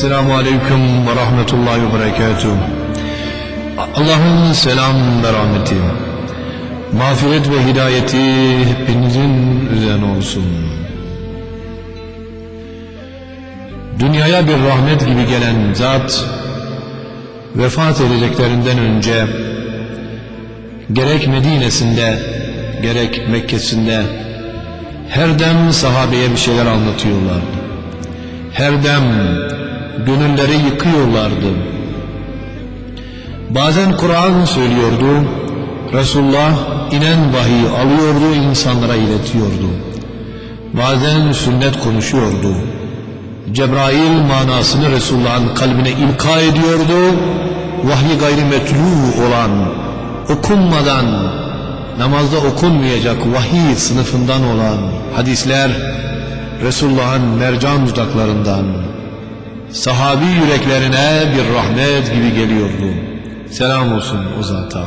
Esselamu Aleyküm ve Rahmetullahi ve Berekatuhu. Allah'ın selam ve rahmeti, mağfiret ve hidayeti hepinizin üzerine olsun. Dünyaya bir rahmet gibi gelen zat, vefat edeceklerinden önce gerek Medine'sinde gerek Mekke'sinde her dem sahabeye bir şeyler anlatıyorlardı. Her dem gönülleri yıkıyorlardı. Bazen Kur'an söylüyordu, Resulullah inen vahiy alıyordu, insanlara iletiyordu. Bazen sünnet konuşuyordu. Cebrail manasını Resulullah'ın kalbine ilka ediyordu. Vahyi gayrimetlu olan, okunmadan, namazda okunmayacak vahiy sınıfından olan hadisler Resulullah'ın mercan dudaklarından sahabi yüreklerine bir rahmet gibi geliyordu. Selam olsun o zata.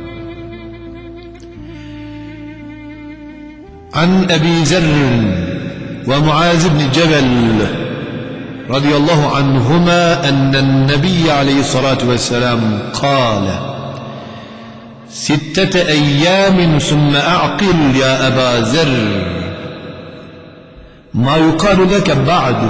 An Ebi Zer ve Muaz ibn Cebel radıyallahu anhuma ennen Nebiy aleyhissalatu vesselam kâle sittete eyyâmin sümme a'qil ya Eba Zer ma yukalu leke ba'du.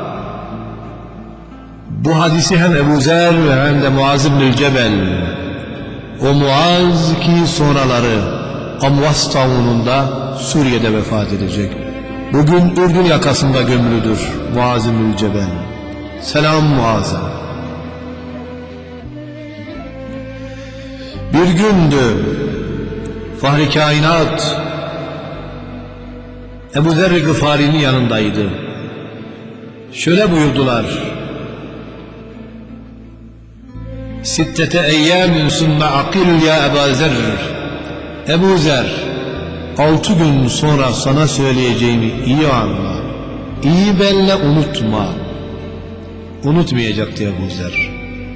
Bu hadisi hem Ebu Zer hem de Muaz ibn Cebel, o Muaz ki sonraları Amvas taununda Suriye'de vefat edecek, bugün Ürdün yakasında gömülüdür Muaz ibn Cebel. Selam Muaz'a. Bir gündü Fahri Kainat Ebu Zer Gıfari'nin yanındaydı. Şöyle buyurdular: Sittete eyyâmin sümme akil ya Eba Zer. Ebu Zer, 6 gün sonra sana söyleyeceğimi iyi anla, iyi benle unutma. Unutmayacaktı Ebu Zer.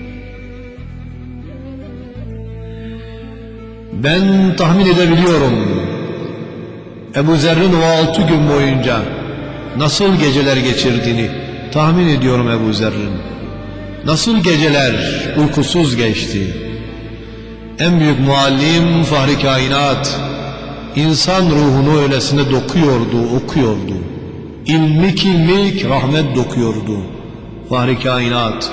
Ben tahmin edebiliyorum Ebu Zer'in o 6 gün boyunca nasıl geceler geçirdiğini tahmin ediyorum. Ebu Zer'in nasıl geceler uykusuz geçti. En büyük muallim Fahri Kainat insan ruhunu öylesine dokuyordu, okuyordu. İlmik ilmik rahmet dokuyordu Fahri Kainat.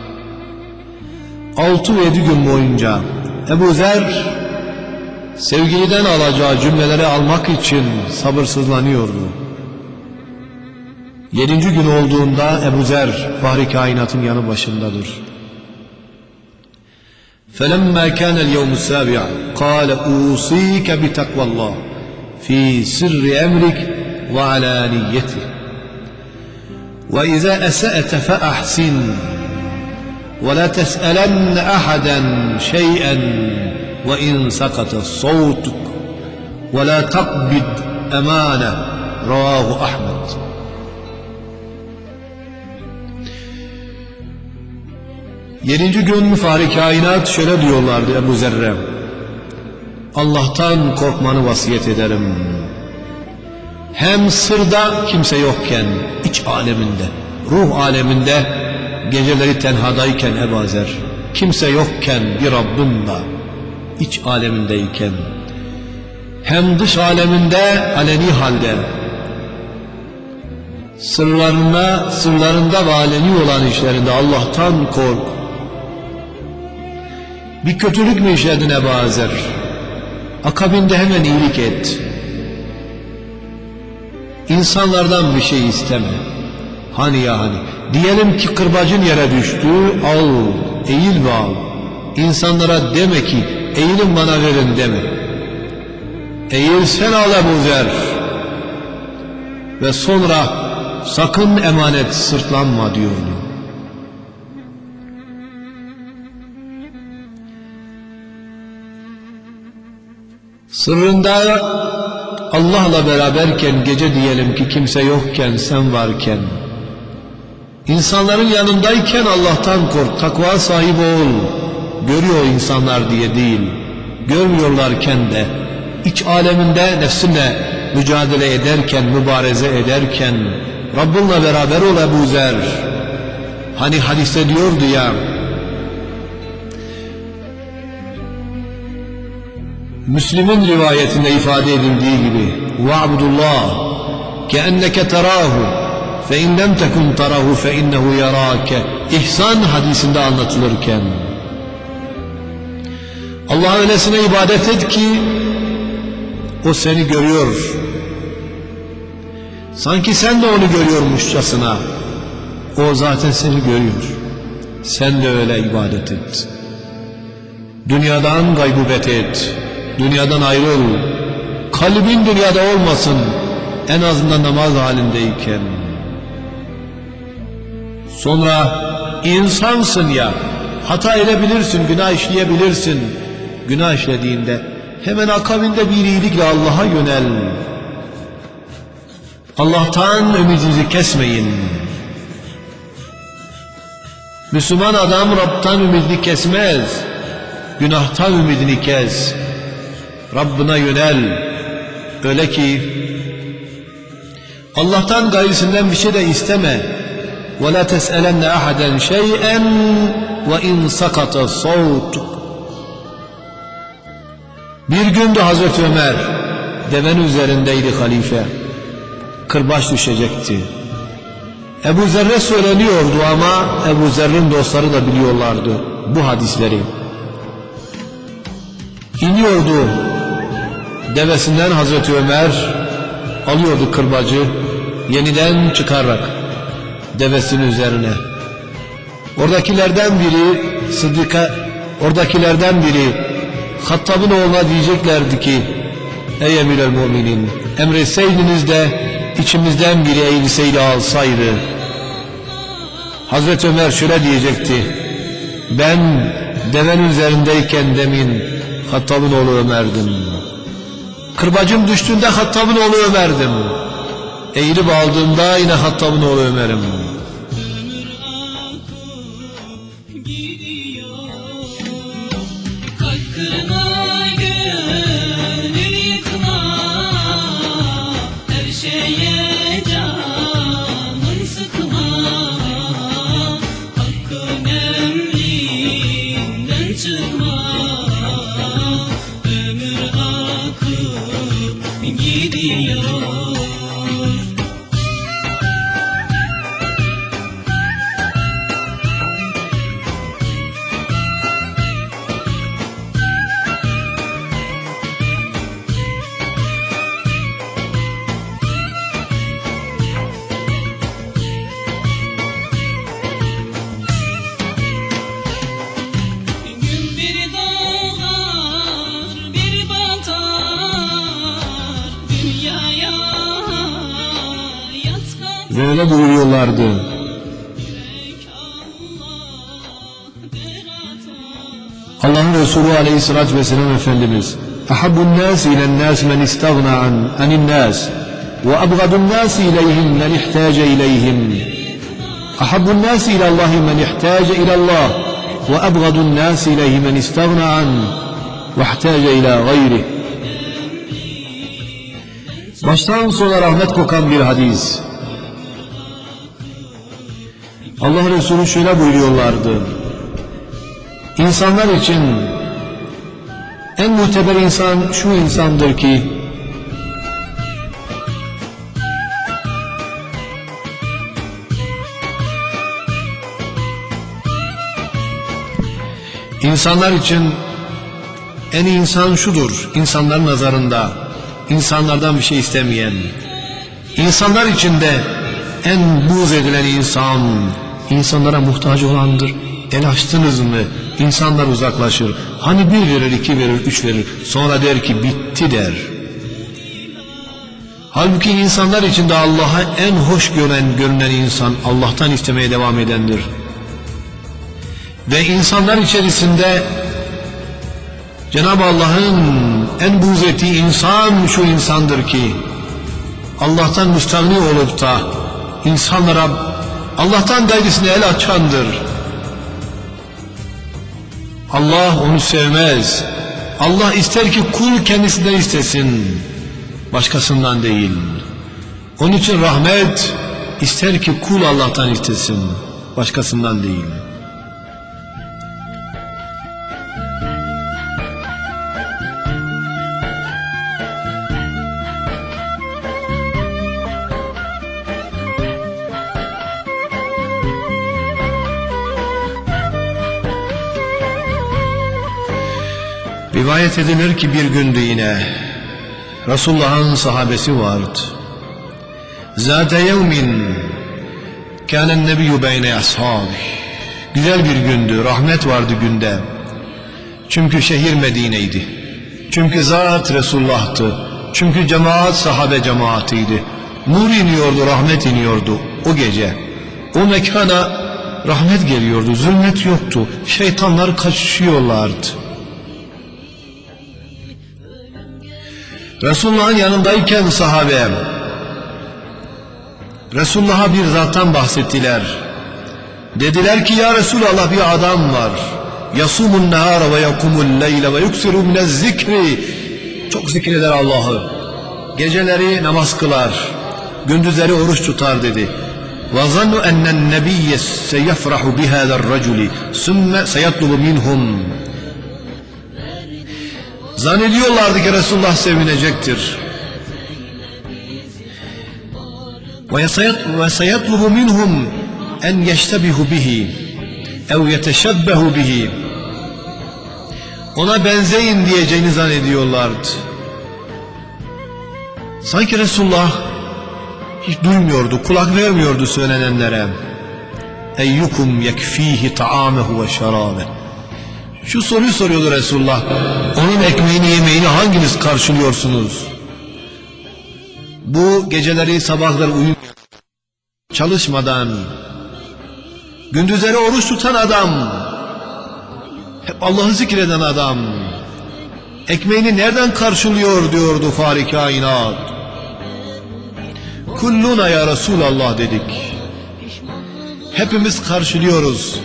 6-7 gün boyunca Ebu Zer sevgiliden alacağı cümleleri almak için sabırsızlanıyordu. 7. gün olduğunda Ebu Zer Fahri Kainat'ın yanı başındadır. فَلَمَّا كَانَ الْيَوْمُ السَّابِعِ قَالَ أُوصِيكَ بِتَقْوَى اللّٰهِ فِي سِرِّ أَمْرِكَ وَعَلَانِيَّتِهِ وَإِذَا أَسَأْتَ فَأَحْسِنْ وَلَا تَسْأَلَنَّ أَحَدًا شَيْئًا وَإِنْ سَقَطَ صَوْتُكَ وَلَا تَقْبِضْ أَمَانَةً رواه أحمد. Yedinci gün Fahri Kainat şöyle diyorlardı Ebu Zer'e: Allah'tan korkmanı vasiyet ederim. Hem sırda kimse yokken, iç aleminde, ruh aleminde, geceleri tenhadayken Ebu Zer, kimse yokken bir Rabbimle, iç alemindeyken, hem dış aleminde aleni halde, sırlarında ve aleni olan işlerinde Allah'tan kork. Bir kötülük mü işledin Ebu Zer? Akabinde hemen iyilik et. İnsanlardan bir şey isteme. Hani ya hani, diyelim ki kırbacın yere düştü, al, eğil ve al. İnsanlara deme ki eğilin bana verin deme. Eğil sen al Ebu Zer. Ve sonra sakın emanet sırtlanma diyordu. Sırrında Allah'la beraberken, gece diyelim ki kimse yokken, sen varken, insanların yanındayken Allah'tan kork, takva sahibi ol. Görüyor insanlar diye değil, görmüyorlarken de iç aleminde nefsinle mücadele ederken, mübareze ederken Rabbinle beraber ol Ebu Zer. Hani hadiste diyordu ya, Müslim'in rivayetinde ifade edildiği gibi وَعْبُدُ كَأَنَّكَ تَرَاهُ فَاِنْ لَمْ تَكُنْ تَرَاهُ فَاِنَّهُ يَرَاكَ İhsan hadisinde anlatılırken, Allah'a öylesine ibadet et ki o seni görüyor, sanki sen de onu görüyormuşçasına. O zaten seni görüyor, sen de öyle ibadet et. Dünyadan gaybubet et, dünyadan ayrıl, kalbin dünyada olmasın, en azından namaz halindeyken. Sonra insansın ya, hata edebilirsin, günah işleyebilirsin. Günah işlediğinde hemen akabinde bir iyilikle Allah'a yönel. Allah'tan ümidinizi kesmeyin. Müslüman adam Rab'tan ümidini kesmez, günahtan ümidini kes, Rabbına yönel. Öyle ki Allah'tan gayrisinden bir şey de isteme. وَلَا تَسْأَلَنَّ أَحَدًا شَيْئًا وَاِنْ سَقَطَ صَوْتُكَ. Bir gündü Hazreti Ömer, devenin üzerindeydi halife, kırbaç düşecekti. Ebu Zer'e söyleniyordu ama Ebu Zer'in dostları da biliyorlardı bu hadisleri. İniyordu devesinden Hazreti Ömer, alıyordu kırbacı, yeniden çıkarak devesinin üzerine. Oradakilerden biri Hattab'ın oğluna diyeceklerdi ki, ey emir el müminin, emretseydiniz de içimizden biri eğilseydi alsaydı. Hazreti Ömer şöyle diyecekti, ben devenin üzerindeyken demin Hattab'ın oğlu Ömer'dim. Kırbacım düştüğünde Hattab'ın oğlu Ömer'dim. Eğilip aldığımda yine Hattab'ın oğlu Ömer'im. Ve öyle buyuruyorlardı. Allah'ın Resulü aleyhissalatü vesselam Efendimiz, ahabbun nâs ilen nâs men istagna anin nâs ve abgadun nâs ileyhim men ihtâce ileyhim. Ahabbun nâs ilallahi men ihtâce ilallah ve abgadun nâs ileyhi men istagna an ve ihtâce ila gayrih. Baştan sona rahmet kokan bir hadis. Allah Resulü şöyle buyuruyorlardı. İnsanlar için en muteber insan şu insandır ki İnsanlar için en iyi insan şudur, insanların nazarında, insanlardan bir şey istemeyen. İnsanlar içinde en buğz edilen insan, insanlara muhtaç olandır. El açtınız mı insanlar uzaklaşır. Hani bir verir, iki verir, üç verir, sonra der ki bitti der. Halbuki insanlar içinde Allah'a en hoş görünen insan Allah'tan istemeye devam edendir. Ve insanlar içerisinde Cenab-ı Allah'ın en buğz ettiği insan şu insandır ki Allah'tan müstahni olup da insanlara Allah'tan gayrısına el açandır. Allah onu sevmez. Allah ister ki kul kendisinden istesin, başkasından değil. Onun için rahmet ister ki kul Allah'tan istesin. başkasından değil. Rivayet edilir ki bir gündü yine Resulullah'ın sahabesi vardı. Zâte yevmin kânen nebiyyü beyne ashâbih. Güzel bir gündü, rahmet vardı günde. Çünkü şehir Medine'ydi. Çünkü zat Resulullah'tı. Çünkü cemaat sahabe cemaatiydi. Nur iniyordu, rahmet iniyordu o gece. O mekana rahmet geliyordu, zulmet yoktu. Şeytanlar kaçışıyorlardı. Resulullah'ın yanındayken sahabe Resulullah'a bir zattan bahsettiler. Dediler ki ya Resulallah, bir adam var. Yasumun nehara ve yakumul leyle ve yuksiru minez zikri. Çok zikreder Allah'ı. Geceleri namaz kılar, gündüzleri oruç tutar dedi. Ve zannu ennen nebiyye seyefrahu bihâder raculi sümme seyatlubu minhum. Zannediyorlardı ki Resulullah sevinecektir. Ve seyatlubu minhum en yeştebihu bihi ev yeteşebbehu bihi. Ona benzeyin diyeceğini zannediyorlardı. Sanki Resulullah hiç duymuyordu, kulak vermiyordu söylenenlere. Eyyukum yekfihi ta'amehu ve şerabe. Şu soruyu soruyordu Resulullah. Onun ekmeğini, yemeğini hanginiz karşılıyorsunuz? Bu geceleri sabahları uyumayan, çalışmadan, gündüzleri oruç tutan adam, hep Allah'ı zikreden adam, ekmeğini nereden karşılıyor diyordu Fahri Kainat. Kulluna ya Resulallah dedik. Hepimiz karşılıyoruz.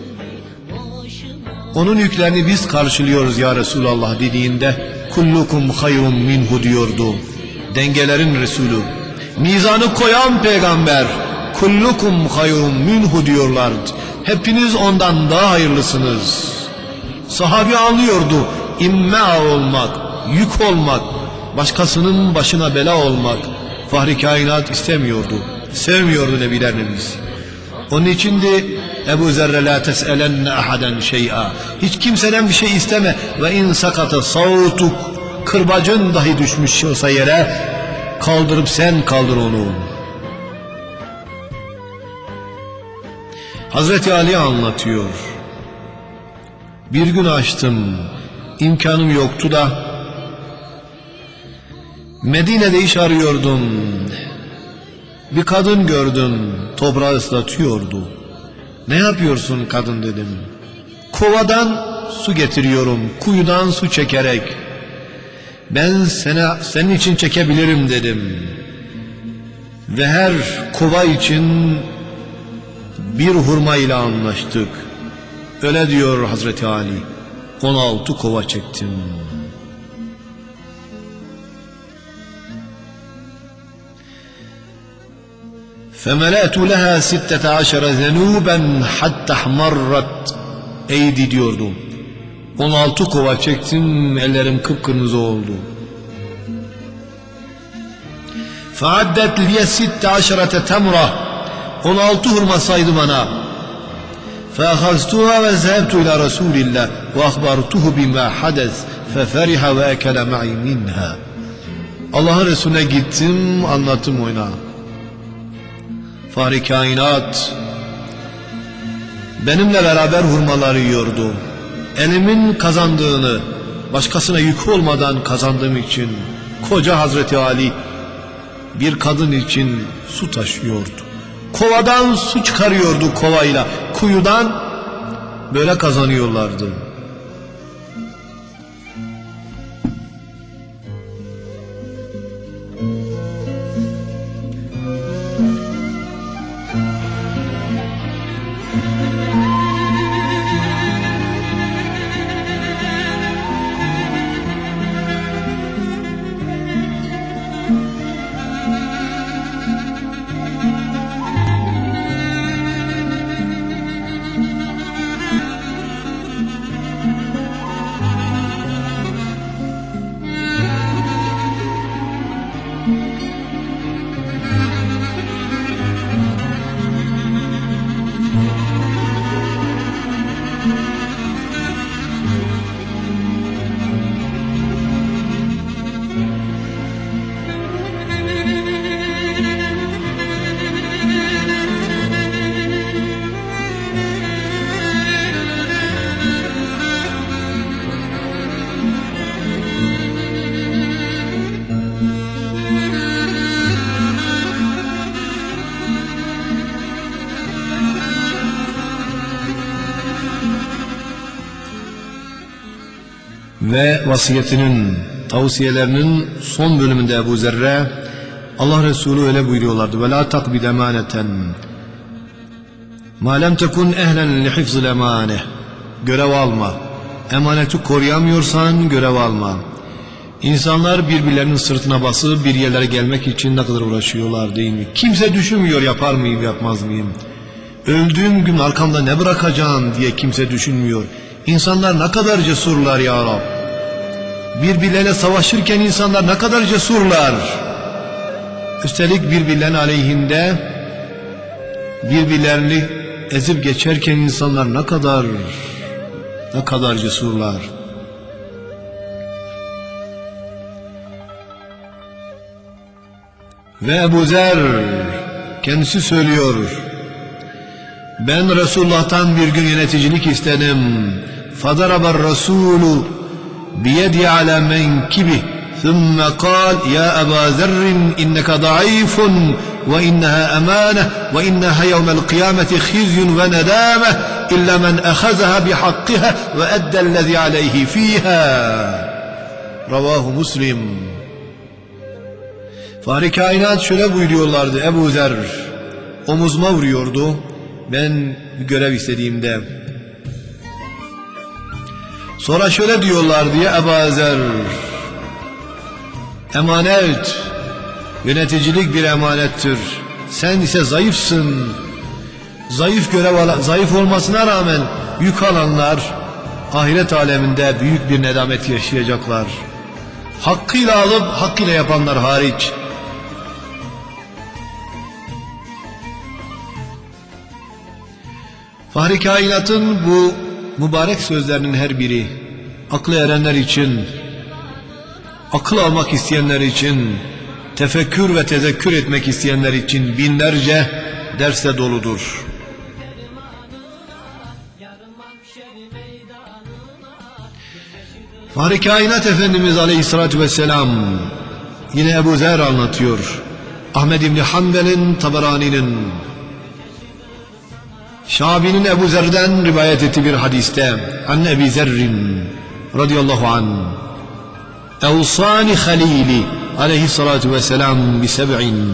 Onun yüklerini biz karşılıyoruz ya Resulallah dediğinde kullukum hayrun minhu diyordu. Dengelerin Resulü, mizanı koyan peygamber, kullukum hayrun minhu diyorlardı. Hepiniz ondan daha hayırlısınız. Sahabi anlıyordu, immea olmak, yük olmak, başkasının başına bela olmak Fahri Kainat istemiyordu, sevmiyordu Nebiler Nebisi. Onun içindi Ebu Zerre la tes'elenne ahaden şey'a. Hiç kimseden bir şey isteme. Ve in sakata savtuk. Kırbacın dahi düşmüş olsa yere, kaldırıp sen kaldır onu. Hazreti Ali anlatıyor. Bir gün açtım, imkanım yoktu da Medine'de iş arıyordum. Bir kadın gördüm, toprağı ıslatıyordu. Ne yapıyorsun kadın dedim. Kovadan su getiriyorum, kuyudan su çekerek. Ben senin için çekebilirim dedim. Ve her kova için bir hurma ile anlaştık. Öyle diyor Hazreti Ali. 16 kova çektim. فَمَلَأْتُ لَهَا 16 ذَنُوبًا حَتَّى احْمَرَّتْ اَيْدِ diyordu. 16 kova çektim, ellerim kıpkırmızı oldu. فَعَدَّتْ لِيَ 16 تَمْرَةً 16 hurma saydı bana. فَأَخَذْتُهَا وَذَهَبْتُ إِلَى رَسُولِ اللّٰهِ وَأَخْبَرْتُهُ بِمَا حَدَثْ فَفَرِحَ وَأَكَلَ مَعِي مِنْهَا. Allah'ın Resulüne gittim, anlattım ona. Fahri Kainat benimle beraber hurmaları yiyordu. Elimin kazandığını başkasına yük olmadan kazandığım için koca Hazreti Ali bir kadın için su taşıyordu. Kovadan su çıkarıyordu kovayla, kuyudan böyle kazanıyorlardı. Ve vasiyetinin, tavsiyelerinin son bölümünde Ebu Zerre, Allah Resulü öyle buyuruyorlardı. Ve la takbid emaneten ma lem tekun ehlen li hifzil emane. Görev alma. Emaneti koruyamıyorsan görev alma. İnsanlar birbirlerinin sırtına basıp bir yerlere gelmek için ne kadar uğraşıyorlar değil mi? Kimse düşünmüyor yapar mıyım yapmaz mıyım? Öldüğüm gün arkamda ne bırakacağım diye kimse düşünmüyor. İnsanlar ne kadar cesurlar ya Rab. Birbirlerine savaşırken insanlar ne kadar cesurlar. Üstelik birbirlerinin aleyhinde birbirlerini ezip geçerken insanlar ne kadar cesurlar. Ve Ebu Zer kendisi söylüyor. Ben Resulullah'tan bir gün yöneticilik istedim. Fadarabar Resulü biyedi ala menkibi. ثم قال يا أبا ذر إنك ضعيف وإنها أمانة وإنها يوم القيامة خزي وندامة إلا من أخذها بحقها وأدى الذي عليه فيها. رواه مسلم. Fahri Kainat şöyle buyuruyorlardı. Ebu Zer omuzuma vuruyordu ben bir görev istediğimde. Sonra şöyle diyorlardı ya Ebu Zer, emanet, yöneticilik bir emanettir. Sen ise zayıfsın. Zayıf olmasına rağmen yük alanlar ahiret aleminde büyük bir nedamet yaşayacaklar. Hakkıyla alıp hakkıyla yapanlar hariç. Fahri Kainat'ın bu mübarek sözlerinin her biri aklı erenler için, akıl almak isteyenler için, tefekkür ve tezekkür etmek isteyenler için binlerce dersle doludur. Fahri Kainat Efendimiz Aleyhisselatü Vesselam yine Ebu Zer anlatıyor. Ahmed İbni Hanbel'in, Taberani'nin, Şabi'nin Ebu Zer'den rivayet ettiği bir hadiste Anne Ebi Zerrin radıyallahu anh Evsani halili aleyhissalatu vesselam biseb'in.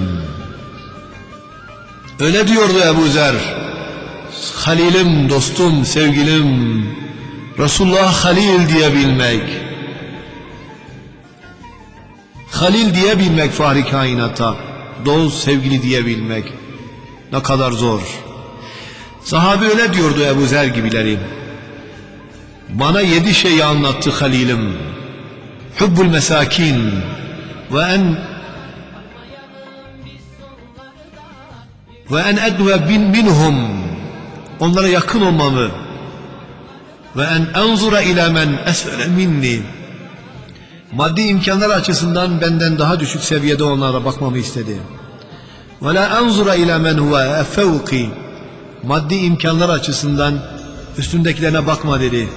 Öyle diyordu Ebu Zer, halilim, dostum, sevgilim, Resulullah halil diyebilmek, halil diyebilmek Fahri Kainat'a, dost, sevgili diyebilmek ne kadar zor. Sahabe öyle diyordu Ebu Zer gibileri. Bana 7 şeyi anlattı halilim. Hubbul mesakin ve en edve minhum, onlara yakın olmamı, ve en enzura ila men esfele minni, maddi imkanlar açısından benden daha düşük seviyede onlara bakmamı istedi. Ve la enzura ila men huve fevki, maddi imkanlar açısından üstündekilerine bakma dedi.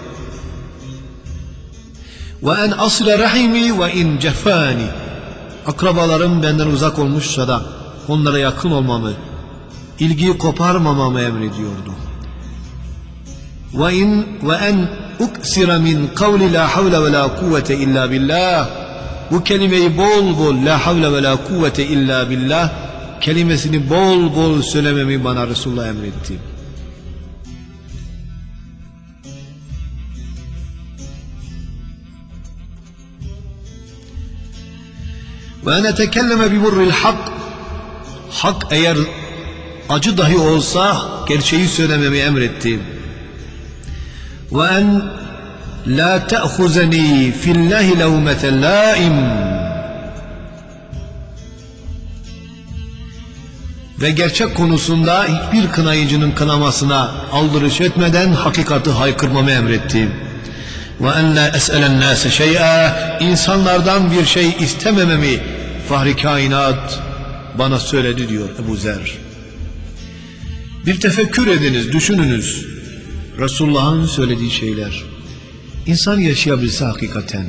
Ve en asile rahimi ve in cefani, akrabalarım benden uzak olmuşsa da onlara yakın olmamı, ilgiyi koparmamamı emrediyordu. Ve en uksira min kavli la havle ve la kuvvete illa billah, bu kelimeyi bol bol, la havle ve la kuvvete illa billah kelimesini bol bol söylememi bana Resulullah emretti. Ve en etekelleme bi burril hak, hak eğer acı dahi olsa gerçeği söylememi emretti. Ve en la te'khuzeni fillahi levmete laim, ve gerçek konusunda hiçbir kınayıcının kınamasına aldırış etmeden hakikati haykırmamı emretti. Ve en la es'elen nase şey'a, insanlardan bir şey istemememi Fahri Kainat bana söyledi diyor Ebu Zer. Bir tefekkür ediniz, düşününüz. Resulullah'ın söylediği şeyler. İnsan yaşayabilse hakikaten,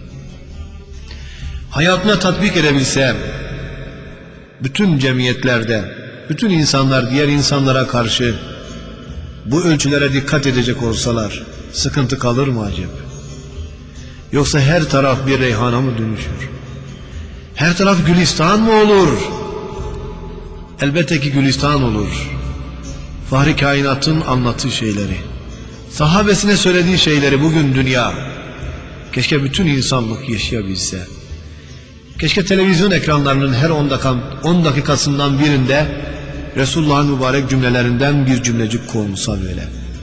hayatına tatbik edebilse, bütün cemiyetlerde, bütün insanlar diğer insanlara karşı bu ölçülere dikkat edecek olsalar sıkıntı kalır mı acaba? Yoksa her taraf bir reyhana mı dönüşür? Her taraf gülistan mı olur? Elbette ki gülistan olur. Fahri kainatın anlattığı şeyleri, sahabesine söylediği şeyleri bugün dünya, keşke bütün insanlık yaşayabilse. Keşke televizyon ekranlarının her 10 dakikasından birinde Resulullah'ın mübarek cümlelerinden bir cümlecik konulsa böyle.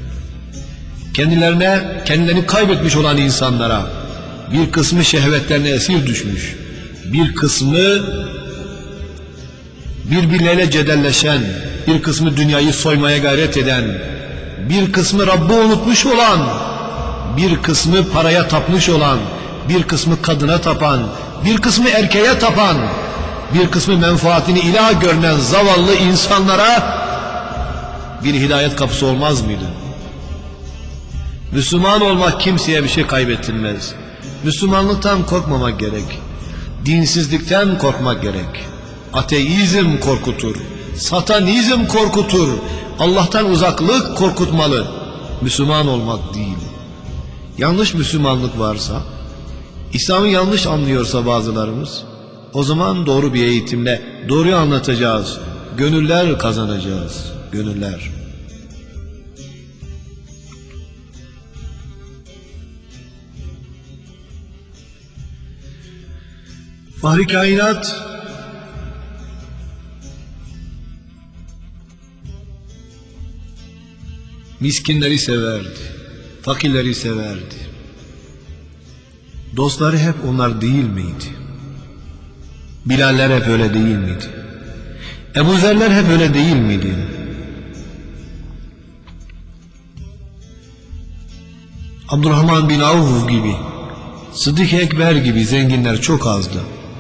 Kendilerini kaybetmiş olan insanlara, bir kısmı şehvetlerine esir düşmüş, bir kısmı birbirleriyle cedelleşen, bir kısmı dünyayı soymaya gayret eden, bir kısmı Rabb'i unutmuş olan, bir kısmı paraya tapmış olan, bir kısmı kadına tapan, bir kısmı erkeğe tapan, bir kısmı menfaatini ilah görünen zavallı insanlara bir hidayet kapısı olmaz mıydı? Müslüman olmak kimseye bir şey kaybettirmez. Müslümanlıktan korkmamak gerek. Dinsizlikten korkmak gerek. Ateizm korkutur. Satanizm korkutur. Allah'tan uzaklık korkutmalı. Müslüman olmak değil. Yanlış Müslümanlık varsa, İslam'ı yanlış anlıyorsa bazılarımız, o zaman doğru bir eğitimle doğruyu anlatacağız. Gönüller kazanacağız. Gönüller. Fahri kainat miskinleri severdi, fakirleri severdi. Dostları hep onlar değil miydi? Bilaller hep öyle değil miydi? Ebu Zerler hep öyle değil miydi? Abdurrahman bin Avf gibi, Sıddık Ekber gibi zenginler çok azdı.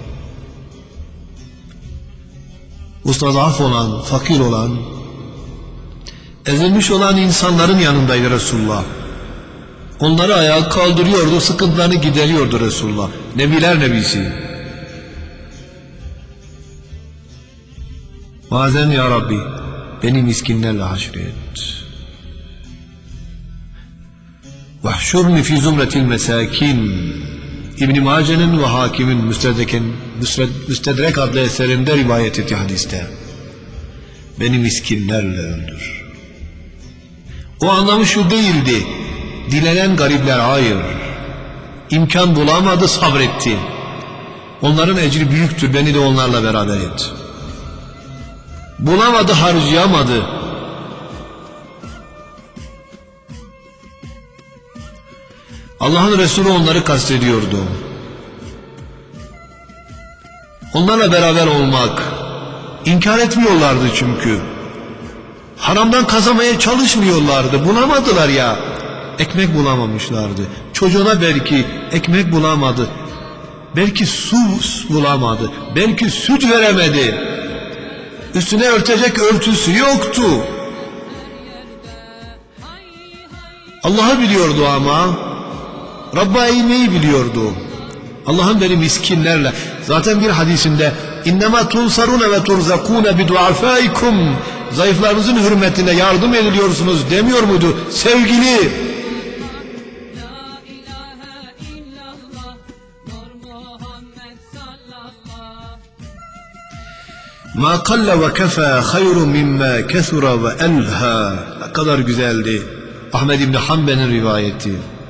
Mustazaf olan, fakir olan, ezilmiş olan insanların yanındaydı Resulullah. Onları ayağa kaldırıyordu, sıkıntılarını gideriyordu Resulullah. Nebiler nebisi. Bazen ya Rabbi beni miskinlerle haşret. Vahşurni fi zumretil mesakin. İbn-i Mace'nin ve Hakim'in Müstedrek adlı eserinde rivayet etti hadiste. Beni miskinlerle öldür. O anlamı şu değildi. Dilenen garipler, hayır. İmkan bulamadı, sabretti. Onların ecri büyüktür, beni de onlarla beraber et. Bulamadı, harcayamadı. Allah'ın Resulü onları kastediyordu. Onlarla beraber olmak, inkar etmiyorlardı çünkü. Haramdan kazanmaya çalışmıyorlardı, bulamadılar ya. Ekmek bulamamışlardı. Çocuğuna belki ekmek bulamadı. Belki su bulamadı. Belki süt veremedi. Üstüne örtecek örtüsü yoktu. Allah'ı biliyordu ama Rabb'a eğmeyi biliyordu. Allah'ın beni miskinlerle, zaten bir hadisinde innema tunsarune ve turzakune biduafaikum, zayıflarınızın hürmetine yardım ediliyorsunuz demiyor muydu sevgili? Ma kalla ve kefa hayrun mimma kesura ve elha. Ne kadar güzeldi. Ahmed İbni Hanbel'in rivayeti.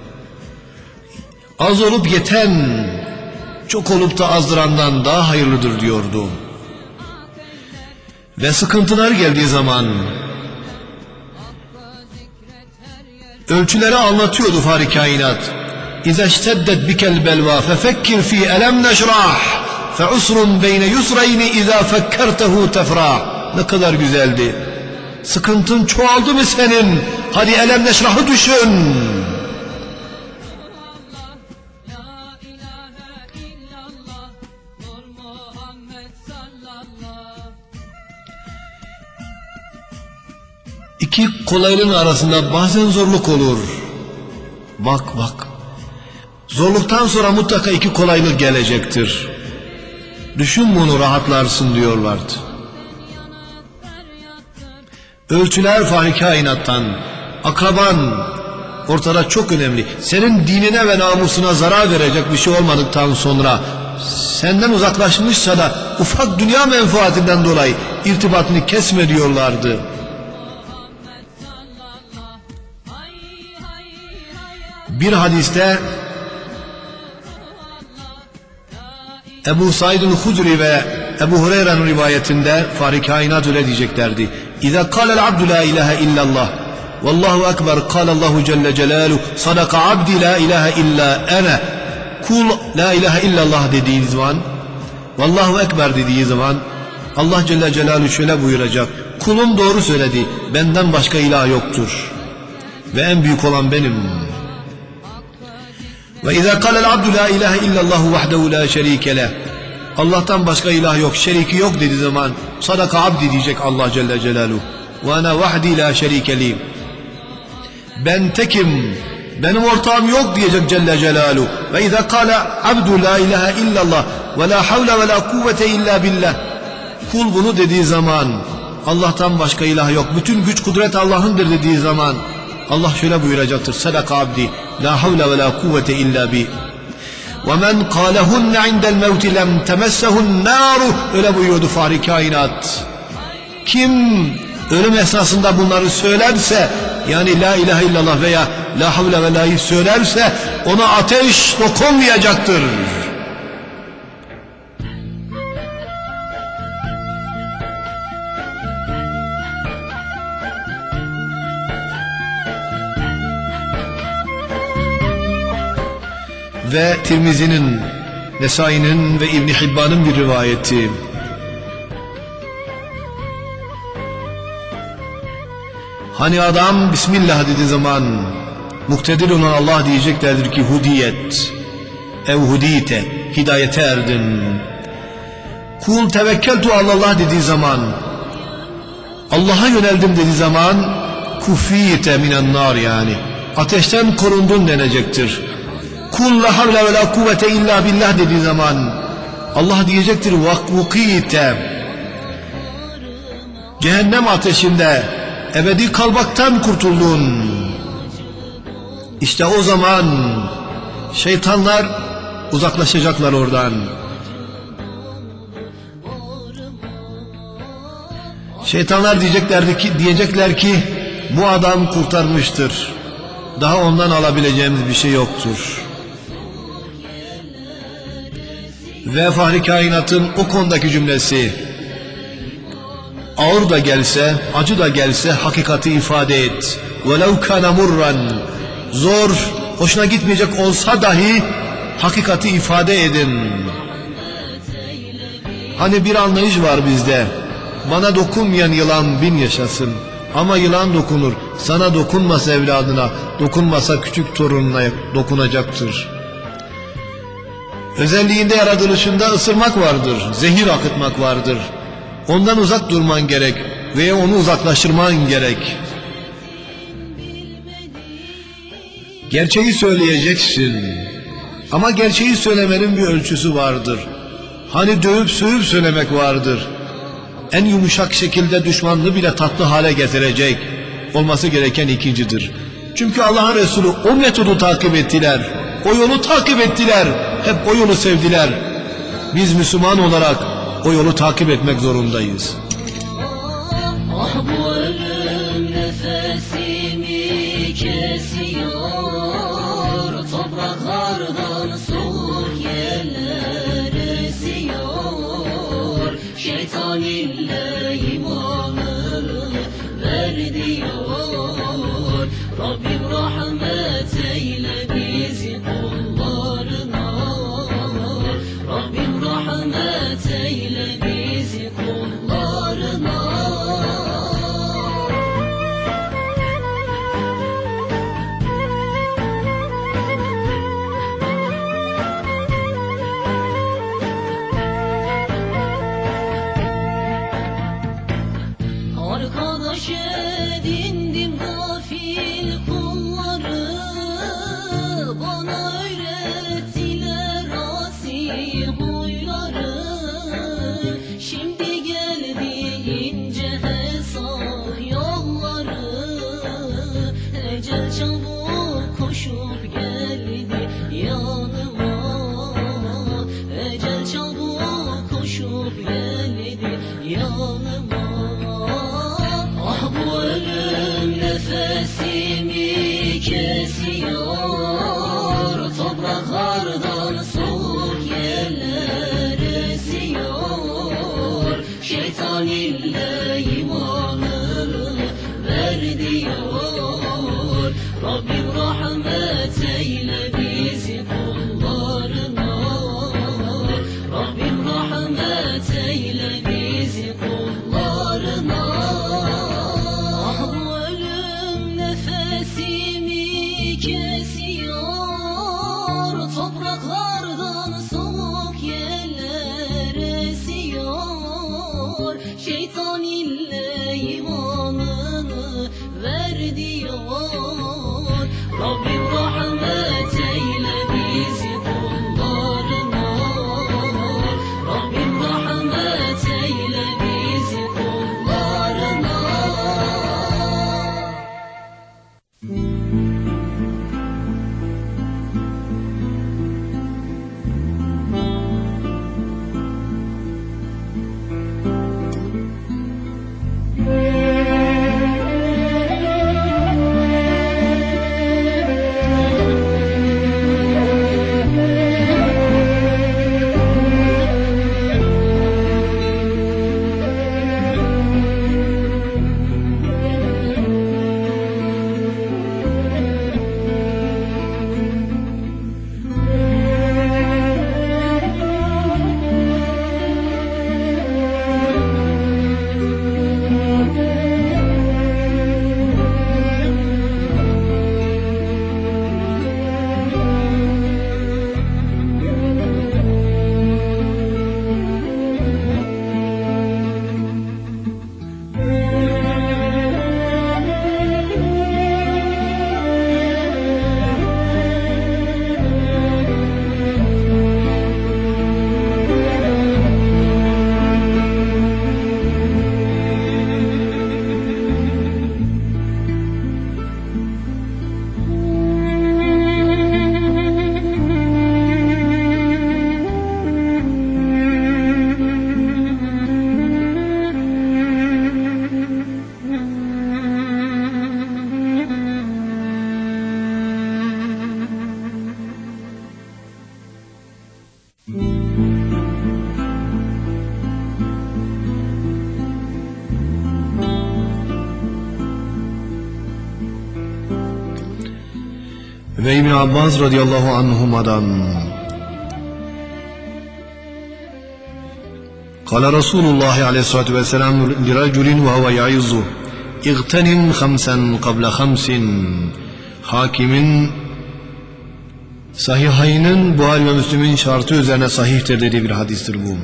Az olup yeten, çok olup da azdırandan daha hayırlıdır diyordu. Ve sıkıntılar geldiği zaman ölçüleri anlatıyordu Fahri Kainat. İza şteddet bikel belva fefekkir fi elem neşrah fe usrun beyne yusrayni iza fekkertehu tefrah. Ne kadar güzeldi. Sıkıntın çoğaldı mı senin? Hadi elem neşrahı düşün. İki kolaylığın arasında bazen zorluk olur. Bak. Zorluktan sonra mutlaka iki kolaylık gelecektir. Düşün bunu, rahatlarsın diyorlardı. Ölçüler Fahri Kainat'tan, akraban, ortada çok önemli. Senin dinine ve namusuna zarar verecek bir şey olmadıktan sonra senden uzaklaşmışsa da ufak dünya menfaatinden dolayı irtibatını kesme diyorlardı. Bir hadiste Ebu Said'in Hudri ve Ebu Hureyre'nin rivayetinde Fahri Kainat öyle diyeceklerdi. İza kâlel abdu la ilahe illallah vallahu ekber kâlallahu celle celaluhu sadaka abdi la ilahe illa ene. Kul la ilahe illallah dediği zaman, vallahu ekber dediği zaman Allah Celle Celaluhu şöyle buyuracak: kulum doğru söyledi, benden başka ilah yoktur ve en büyük olan benim. Ve izâ kâlel abdu la ilahe illallahu vahdehu la şerîke leh, Allah'tan başka ilah yok, şeriki yok dediği zaman sadaka abdi diyecek Allah Celle Celaluhu. Ve ana vahdi la şerîke li, ben tekim, benim ortağım yok diyecek Celle Celaluhu. Ve izâ kâle abdu la ilahe illallah ve la havle ve la kuvvete illa billah, kul bunu dediği zaman Allah'tan başka ilah yok, bütün güç kudret Allah'ındır dediği zaman Allah şöyle buyuracaktır: sadaka abdi la havle ve la kuvvete illa bi. Ve men kâlehunne indel mevti lem temessehun nâru, öyle buyuyordu Fahri Kainat. Kim ölüm esnasında bunları söylerse, yani la ilahe illallah veya la havle ve la'yı söylerse ona ateş dokunmayacaktır. Ve Tirmizi'nin, Nesai'nin ve İbn Hibban'ın bir rivayeti. Hani adam Bismillah dediği zaman muktedir olan Allah diyeceklerdir ki hudiyet, ev hudite, hidayete erdin. Kul tevekkeltu alallah dediği zaman, Allah'a yöneldim dediği zaman kufiyete minen nar, yani ateşten korundun denecektir. Kul la havle ve la kuvvete illa billah dediği zaman Allah diyecektir vakvukite, cehennem ateşinde ebedi kalmaktan kurtuldun. İşte o zaman şeytanlar uzaklaşacaklar oradan. Şeytanlar diyecekler ki bu adam kurtarmıştır, daha ondan alabileceğimiz bir şey yoktur. Ve Fahri Kainat'ın o konudaki cümlesi: ağır da gelse, acı da gelse hakikati ifade et. وَلَوْ كَانَ مُرًّا, zor, hoşuna gitmeyecek olsa dahi hakikati ifade edin. Hani bir anlayış var bizde: bana dokunmayan yılan bin yaşasın. Ama yılan dokunur, sana dokunmasa evladına, dokunmasa küçük torununa dokunacaktır. Özelliğinde, yaratılışında ısırmak vardır, zehir akıtmak vardır. Ondan uzak durman gerek veya onu uzaklaştırman gerek. Gerçeği söyleyeceksin. Ama gerçeği söylemenin bir ölçüsü vardır. Hani dövüp sövüp söylemek vardır. En yumuşak şekilde düşmanlığı bile tatlı hale getirecek olması gereken ikincidir. Çünkü Allah'ın Resulü o metodu takip ettiler. O yolu takip ettiler. Hep o yolu sevdiler. Biz Müslüman olarak o yolu takip etmek zorundayız. Ah bu ölüm nefesimi kesiyor, topraklardan soğuk yerler esiyor, şeytan ille imanı ver diyor. Rabbim rahmet eyle bizi kullarına, Rabbim rahmet eyle bizi kullarına. Ve İbn Abbas radıyallahu anhuma'dan Kale Resulullah aleyhissalatu vesselam liraculin ve huve yaizu İğtenim khamsen qabla khamsin. Hakimin Sahihayının Buhari ve Müslim'in şartı üzerine sahihtir dediği bir hadistir bu.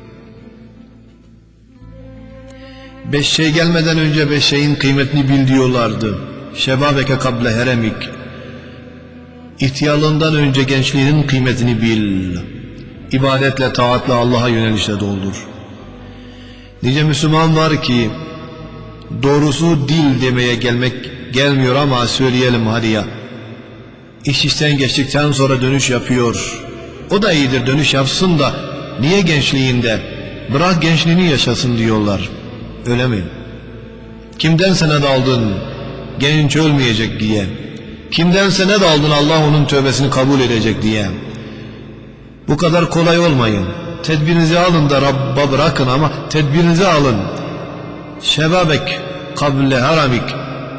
5 şey gelmeden önce 5 şeyin kıymetini bil diyorlardı. Şebabeke kable heremik. İhtiyarlığından önce gençliğinin kıymetini bil. İbadetle, taatla, Allah'a yönelişle doldur. Nice Müslüman var ki doğrusu dil demeye gelmiyor ama söyleyelim hadi ya. İş işten geçtikten sonra dönüş yapıyor. O da iyidir, dönüş yapsın da niye gençliğinde? Bırak gençliğini yaşasın diyorlar. Öyle mi? Kimden sened aldın? Genç ölmeyecek diye. Kimden sened aldın? Allah onun tövbesini kabul edecek diye. Bu kadar kolay olmayın. Tedbirinizi alın da Rabb'a bırakın ama tedbirinizi alın. Şebabek kable haramik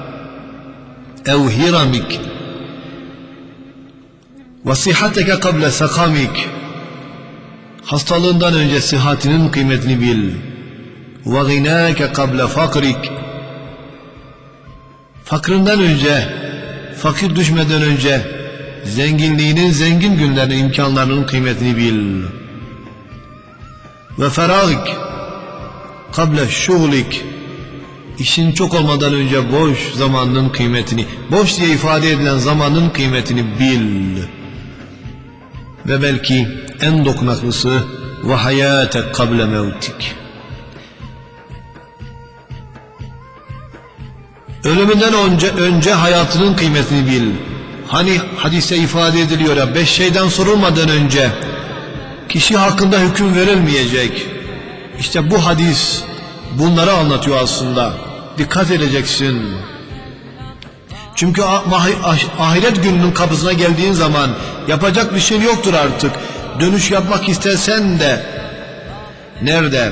ev hiramik ve sihateke kable sakamik. Hastalığından önce sıhhatinin kıymetini bil. Ve ginâke kable fakrik. Fakrından önce, fakir düşmeden önce zenginliğinin, zengin günlerinin, imkanlarının kıymetini bil. Ve ferâgik kable şuğlik. İşin çok olmadan önce boş zamanının kıymetini, boş diye ifade edilen zamanın kıymetini bil. Ve belki en dokunaklısı ve hayâte kable mevtik. Ölümünden önce hayatının kıymetini bil. Hani hadiste ifade ediliyor ya, 5 şeyden sorulmadan önce kişi hakkında hüküm verilmeyecek. İşte bu hadis bunları anlatıyor aslında. Dikkat edeceksin. Çünkü ahiret gününün kapısına geldiğin zaman yapacak bir şey yoktur artık. Dönüş yapmak istesen de nerede?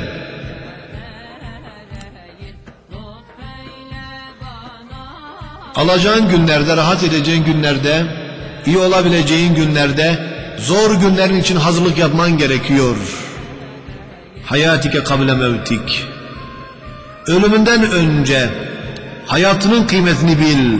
Alacağın günlerde, rahat edeceğin günlerde, iyi olabileceğin günlerde, zor günlerin için hazırlık yapman gerekiyor. Hayatike kable mevtik. Ölümünden önce hayatının kıymetini bil.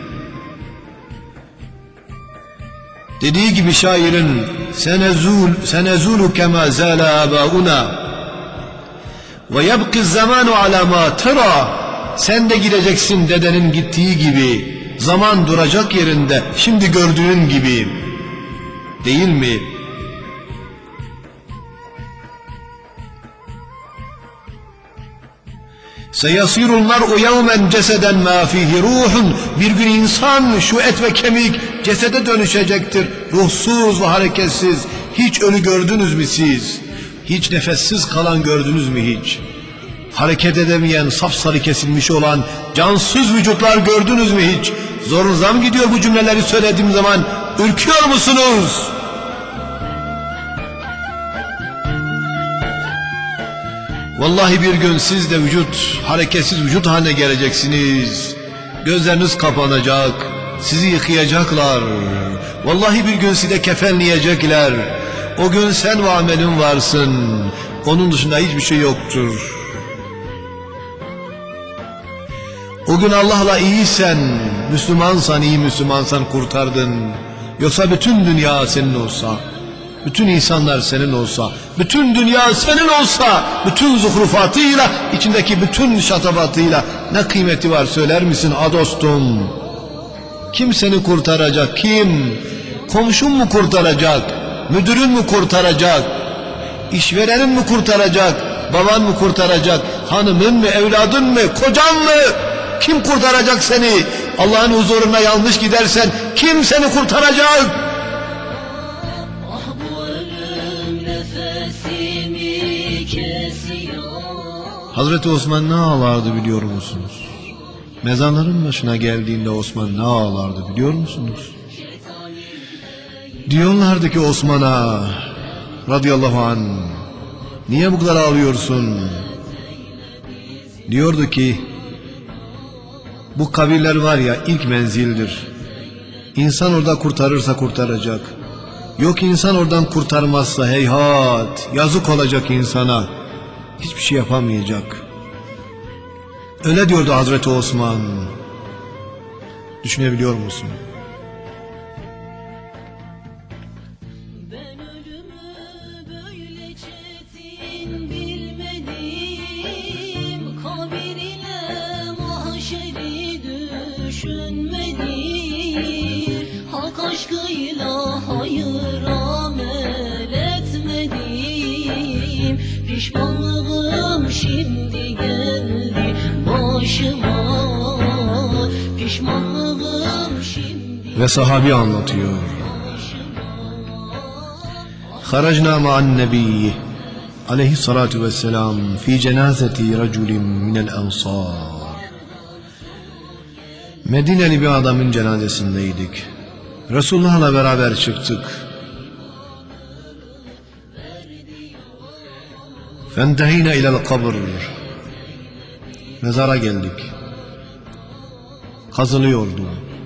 Dediği gibi şairin senezulu kema zâle âbâuna ve yebki zamanu alâ mâ tera. Sen de gideceksin dedenin gittiği gibi. Zaman duracak yerinde, şimdi gördüğün gibi. Değil mi? Seyasirul mer'u yevmen ceseden ma fihi ruhun. Bir gün insan şu et ve kemik cesede dönüşecektir. Ruhsuz ve hareketsiz. Hiç ölü gördünüz mü siz? Hiç nefessiz kalan gördünüz mü hiç? Hareket edemeyen, sapsarı kesilmiş olan cansız vücutlar gördünüz mü hiç? Zorunuza mı gidiyor bu cümleleri söylediğim zaman? Ürküyor musunuz? Vallahi bir gün siz de hareketsiz vücut haline geleceksiniz. Gözleriniz kapanacak, sizi yıkayacaklar. Vallahi bir gün size kefenleyecekler. O gün sen ve amelin varsın. Onun dışında hiçbir şey yoktur. O gün Allah'la iyiysen, Müslümansan, iyi Müslümansan kurtardın. Yoksa bütün dünya senin olsa, bütün insanlar senin olsa, bütün dünya senin olsa, bütün zuhrufatıyla, içindeki bütün şatafatıyla ne kıymeti var söyler misin a dostum? Kim seni kurtaracak? Kim? Komşun mu kurtaracak? Müdürün mü kurtaracak? İşverenin mi kurtaracak? Baban mı kurtaracak? Hanımın mı? Evladın mı? Kocan mı? Kim kurtaracak seni? Allah'ın huzuruna yanlış gidersen kim seni kurtaracak? Hazreti Osman ne ağlardı biliyor musunuz? Mezarların başına geldiğinde Osman ne ağlardı biliyor musunuz? Diyorlardı ki Osman'a, radıyallahu anh, niye bu kadar ağlıyorsun? Diyordu ki, bu kabirler var ya, ilk menzildir. İnsan orada kurtarırsa kurtaracak. Yok insan oradan kurtarmazsa heyhat, yazık olacak insana. Hiçbir şey yapamayacak. Öyle diyordu Hazreti Osman. Düşünebiliyor musun? Ben ölümü böyle çetin bilmedim, kabir ile mahşeri düşünmedim, hak aşkıyla hayır amel etmedim, pişmanlığım şimdi geldi başıma, pişmanlığım şimdi. Ve sahabi anlatıyor. خرجنا مع النبي عليه الصلاة والسلام في جنازة رجل من الأنصار. Medineli bir adamın cenazesindeydik. Resulullah'la beraber çıktık. فانتهينا إلى القبر. Mezara geldik. Kazılıyordu.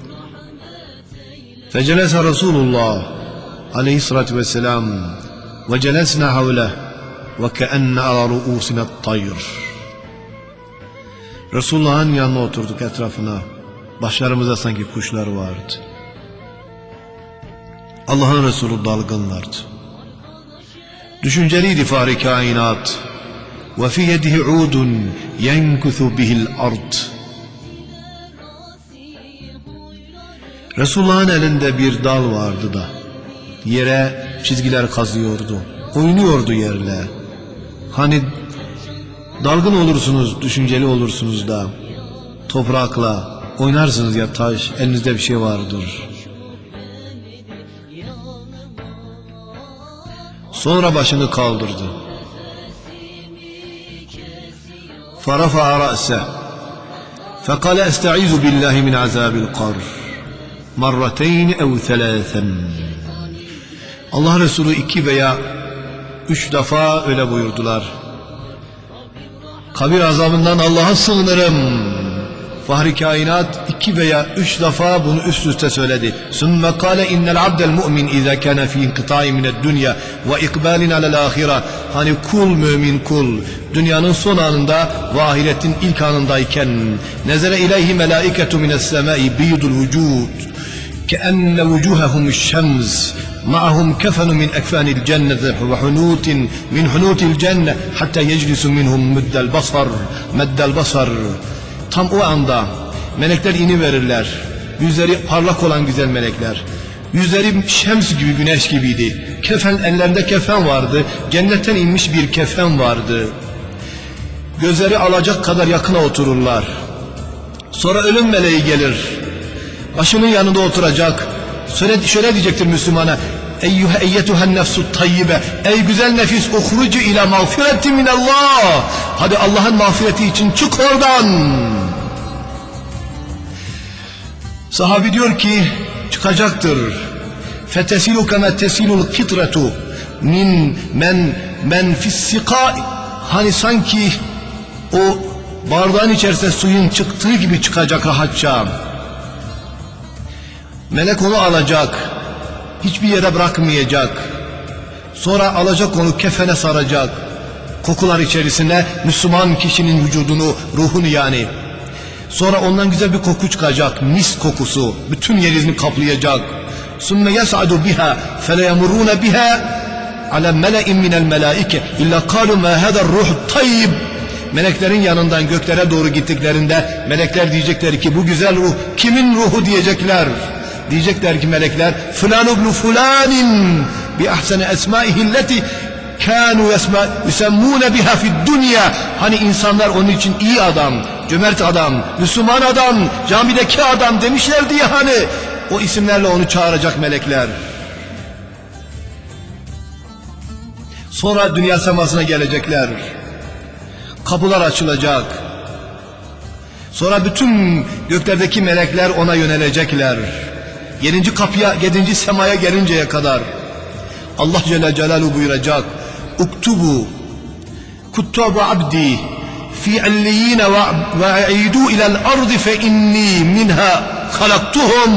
فجلس رسول الله عليه الصلاة والسلام وجلسنا حوله وكأن على رؤوسنا الطير. Resulullah'ın yanına oturduk, etrafına. Başlarımızda sanki kuşlar vardı. Allah'ın Resulü dalgınlardı. Düşünceliydi fahri kainat. وفي يده عود ينكث به الأرض. Resulullah'ın elinde bir dal vardı da yere çizgiler kazıyordu. Oynuyordu yerle. Hani dalgın olursunuz, düşünceli olursunuz da toprakla oynarsınız ya, taş, elinizde bir şey vardır. Sonra başını kaldırdı. فَرَفَعَ رَأْسَهُ فَقَالَ اَسْتَعِيذُ بِاللّٰهِ مِنْ عَذَابِ الْقَبْرِ مَرَّتَيْنِ اَوْ ثَلَاثًا. Allah Resulü 2 veya 3 defa öyle buyurdular. Kabir azabından Allah'a sığınırım. Fahri kainat 2 veya 3 defa bunu üst üste söyledi. ثُمَّ قَالَ اِنَّ الْعَبْدَ الْمُؤْمِنِ اِذَا كَانَ ف۪ي انْقِطَاءٍ مِنَ الدُّنْيَا وَاِقْبَالٍ عَلَى الْآخِرَةِ. Hani kul, mümin kul, dünyanın son anında ve ahiretin ilk anındayken نَزَلَ اِلَيْهِ مَلَائِكَةُ مِنَ السَّمَاءِ بِيضُ الْوُجُودِ كَأَنَّ وُجُوهَهُمُ الشَّمْسِ معهم كفن من أكفان الجنة وحنوت من حنوت الجنة حتى يجلس منهم مد البصر. Tam o anda melekler iniverirler. Yüzleri parlak olan güzel melekler. Yüzleri şems gibi, güneş gibiydi. Kefen, ellerinde kefen vardı. Cennetten inmiş bir kefen vardı. Gözleri alacak kadar yakına otururlar. Sonra ölüm meleği gelir. Başının yanında oturacak. Şöyle diyecektir Müslümana: Eyyetühen nefsut tayyibe, ey güzel nefis, uhrucu ila mağfiretin minallah. Hadi Allah'ın mağfireti için çık oradan. Sahabi diyor ki çıkacaktır. Fetesilu kema tesilul kitretu min men fissika. Hani sanki o bardağın içerisinde suyun çıktığı gibi çıkacak rahatça. Melek onu alacak, hiçbir yere bırakmayacak. Sonra alacak onu, kefene saracak. Kokular içerisinde Müslüman kişinin vücudunu, ruhunu yani. Sonra ondan güzel bir koku çıkacak, mis kokusu, bütün yeryüzünü kaplayacak. ثُمَّ يَسْعَدُ بِهَا فَلَيَمُرُّونَ بِهَا عَلَى مَلَئٍ مِنَ الْمَلَائِكَةِ اِلَّا قَالُوا مَا هَذَا الرُّحُ الطَّيِّبِ. Meleklerin yanından göklere doğru gittiklerinde melekler diyecekler ki bu güzel ruh kimin ruhu diyecekler. Diyecekler ki melekler فُلَانُ بْنُ فُلَانٍ بِأَحْسَنِ أَسْمَائِهِ الَّتِي كَانُوا يُسَمُّونَ بِهَا فِي الدُّنْيَا. Hani insanlar onun için iyi adam, cömert adam, Müslüman adam, camideki adam demişler diye, hani o isimlerle onu çağıracak melekler. Sonra dünya semasına gelecekler. Kapılar açılacak. Sonra bütün göklerdeki melekler ona yönelecekler. 7. kapıya, 7. semaya gelinceye kadar. Allah Celle Celaluhu buyuracak: "Uktubu kuttabu abdi fi alliyin ve aidu ila'l ardı fe inni minha halaktuhum."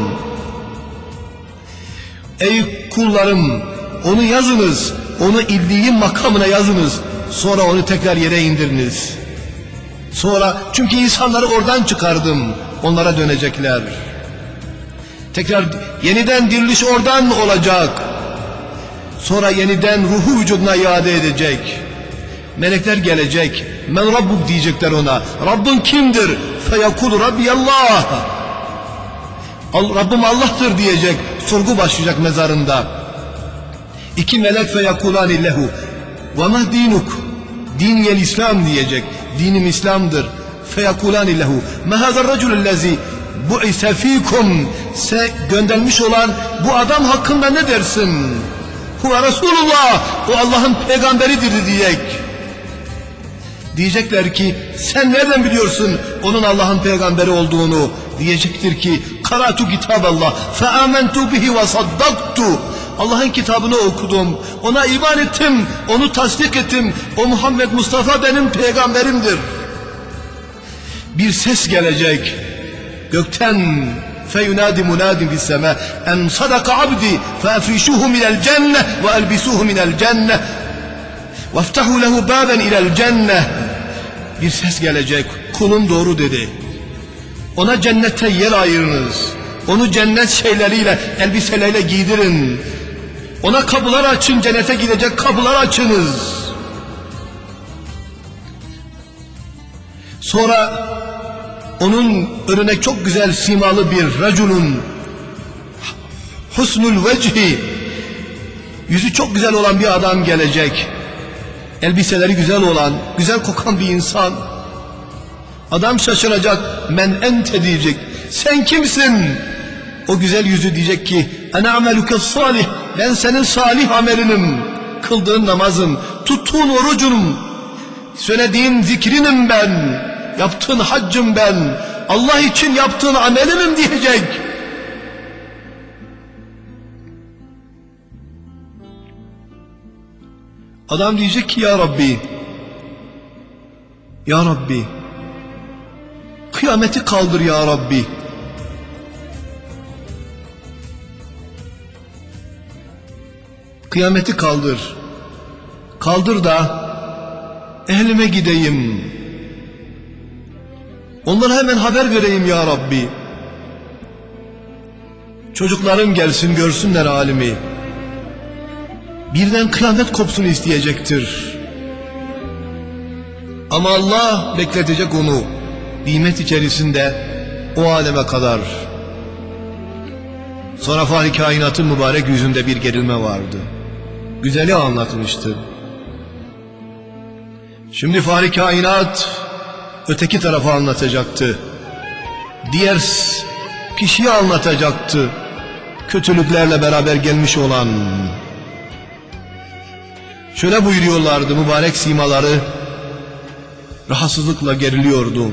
Ey kullarım, onu yazınız, onu illiyin makamına yazınız, sonra onu tekrar yere indiriniz. Sonra, çünkü insanları oradan çıkardım, onlara dönecekler. Tekrar yeniden diriliş oradan olacak. Sonra yeniden ruhu vücuduna iade edecek. Melekler gelecek. "Men Rabbuk" diyecekler ona. "Rabbin kimdir?" "Feyekul Rabbiyallah." "Rabbim Allah'tır" diyecek. Sorgu başlayacak mezarında. İki melek feyekulani lehu ve ma dinuk, diniyel İslam diyecek. Dinim İslam'dır. Feyekulani lehu ma hazar raculellezi bu'ise fikum, göndermiş olan bu adam hakkında ne dersin? Huve Resulullah, o Allah'ın peygamberidir diyecek. Diyecekler ki, sen nereden biliyorsun onun Allah'ın peygamberi olduğunu? Diyecektir ki, karatu kitaballah fe amentu bihi ve saddaktu. Allah'ın kitabını okudum, ona iman ettim, onu tasdik ettim. O Muhammed Mustafa benim peygamberimdir. Bir ses gelecek gökten, feyunadi munadim fis sema en sadaka abdi feafrishuhu minel cennet ve elbisuhu minel cennet veftahu lehu baben ilel cennet. Bir ses gelecek, kulum doğru dedi, ona cennette yer ayırınız, onu cennet şeyleriyle, elbiseleriyle giydirin, ona kapılar açın, cennete gidecek kapılar açınız. Sonra onun önüne çok güzel simalı bir raculun, husnul vecihi, yüzü çok güzel olan bir adam gelecek. Elbiseleri güzel olan, güzel kokan bir insan. Adam şaşıracak, "Men ente" diyecek. "Sen kimsin?" O güzel yüzü diyecek ki, "Ene ameluke salih", ben senin salih amelinim. Kıldığın namazın, tuttuğun orucun, söylediğin zikrinim ben, yaptığın haccım ben, Allah için yaptığın amelinim diyecek. Adam diyecek ki, "Ya Rabbi, Ya Rabbi, kıyameti kaldır Ya Rabbi." Kıyameti kaldır. Kaldır da ehlime gideyim. Onlara hemen haber vereyim Ya Rabbi. Çocuklarım gelsin, görsünler halimi. Birden kıyamet kopsun isteyecektir. Ama Allah bekletecek onu nimet içerisinde o aleme kadar. Sonra Fahri Kainat'ın mübarek yüzünde bir gerilme vardı. Güzeli anlatmıştı. Şimdi Fahri Kainat öteki tarafı anlatacaktı. Diğer kişiyi anlatacaktı. Kötülüklerle beraber gelmiş olan. Şöyle buyuruyorlardı, mübarek simaları rahatsızlıkla geriliyordu.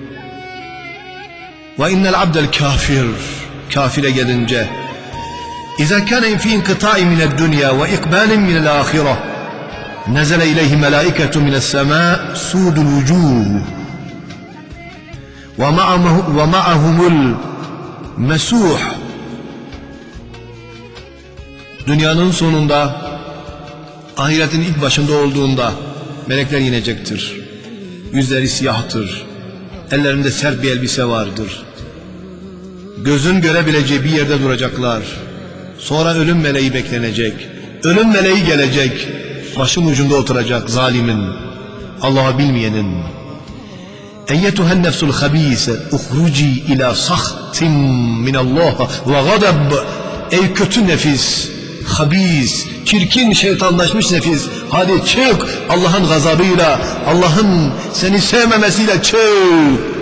Ve innel abdel kafir, kafire gelince, İza kâne fî inkıtâ'i mined dünya ve ikbâlin minel âhire, nezele ileyhi melâiketu mine's-semâ sûdul vücûh ve ma'ahumul mesûh. Dünyanın sonunda, ahiretin ilk başında olduğunda melekler inecektir. Yüzleri siyahtır. Ellerinde sert bir elbise vardır. Gözün görebileceği bir yerde duracaklar. Sonra ölüm meleği beklenecek. Ölüm meleği gelecek. Başın ucunda oturacak zalimin, Allah'ı bilmeyenin. Eyyetühen nefsul habîse uhruci ila sahtin minallah ve gadab. Ey kötü nefis, habis, çirkin, şeytanlaşmış nefis, hadi çık Allah'ın gazabıyla, Allah'ın seni sevmemesiyle çık.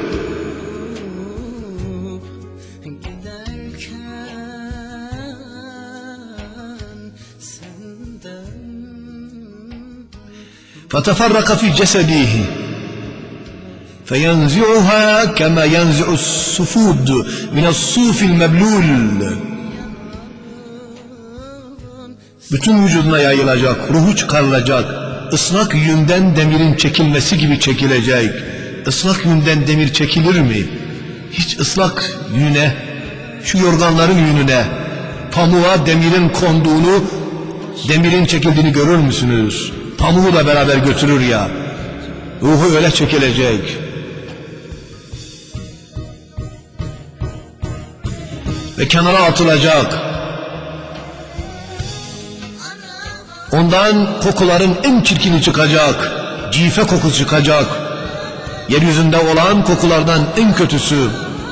فَتَفَرَّقَ فِي جَسَدِهِ فَيَنْزِعُهَا كَمَا يَنْزِعُ السُّفُودُ مِنَ الصُّوفِ الْمَبْلُولِ. Bütün vücuduna yayılacak, ruhu çıkarılacak. Islak yünden demirin çekilmesi gibi çekilecek. Islak yünden demir çekilir mi? Hiç ıslak yüne, şu yorganların yününe, pamuğa demirin konduğunu, demirin çekildiğini görür müsünüz? Pamuğu da beraber götürür ya. Ruhu öyle çekilecek. Ve kenara atılacak. Ondan kokuların en çirkini çıkacak. Cife kokusu çıkacak. Yeryüzünde olan kokulardan en kötüsü.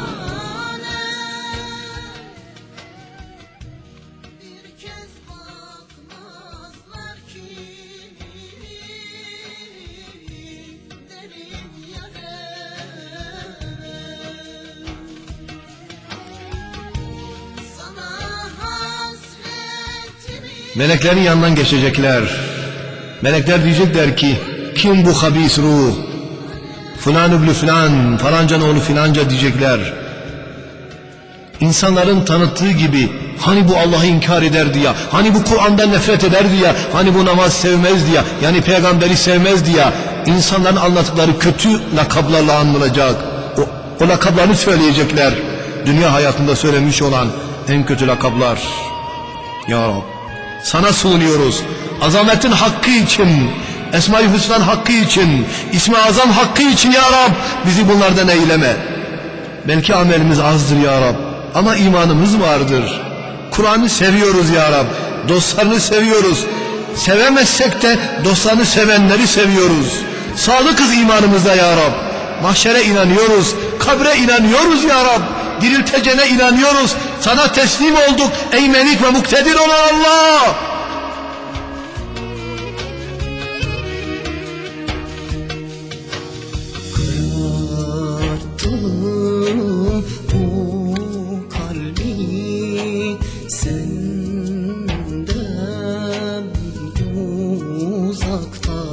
Meleklerin yanından geçecekler. Melekler diyecekler ki, kim bu habis ruh? Filan ibn filan, falancan oğlu filanca diyecekler. İnsanların tanıttığı gibi, hani bu Allah'ı inkar ederdi ya, hani bu Kur'an'dan nefret ederdi ya, hani bu namaz sevmezdi ya, yani peygamberi sevmezdi ya, insanların anlattıkları kötü lakaplarla anılacak. O lakaplarını söyleyecekler. Dünya hayatında söylemiş olan en kötü lakaplar. Ya Rab, sana sığınıyoruz. Azametin hakkı için, Esma-i Hüsna'nın hakkı için, İsmi Azam hakkı için ya Rab, bizi bunlardan eyleme. Belki amelimiz azdır ya Rab, ama imanımız vardır. Kur'an'ı seviyoruz ya Rab, dostlarını seviyoruz. Sevemezsek de dostlarını sevenleri seviyoruz. Sadıkız imanımızda ya Rab. Mahşere inanıyoruz, kabre inanıyoruz ya Rab. Dirilteceğine inanıyoruz. Sana teslim olduk ey melik ve muktedir olan Allah. Kırarttım bu kalbi senden uzakta,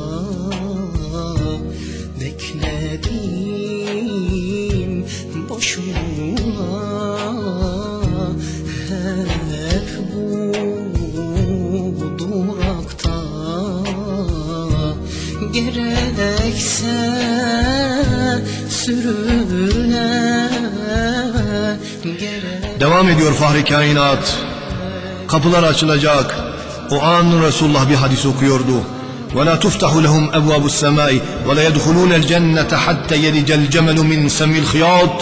bekledim boşuna hep bu durakta, gerekse sürüne Devam ediyor Fahri Kainat. Kapılar açılacak. O an Resulullah bir hadis okuyordu. وَلَا تُفْتَحُ لَهُمْ أَبْوَابُ السَّمَاءِ وَلَا يَدْخُلُونَ الْجَنَّةَ حَتَّى يَلِجَ الْجَمَلُ مِنْ سَمِّ الْخِيَاطِ.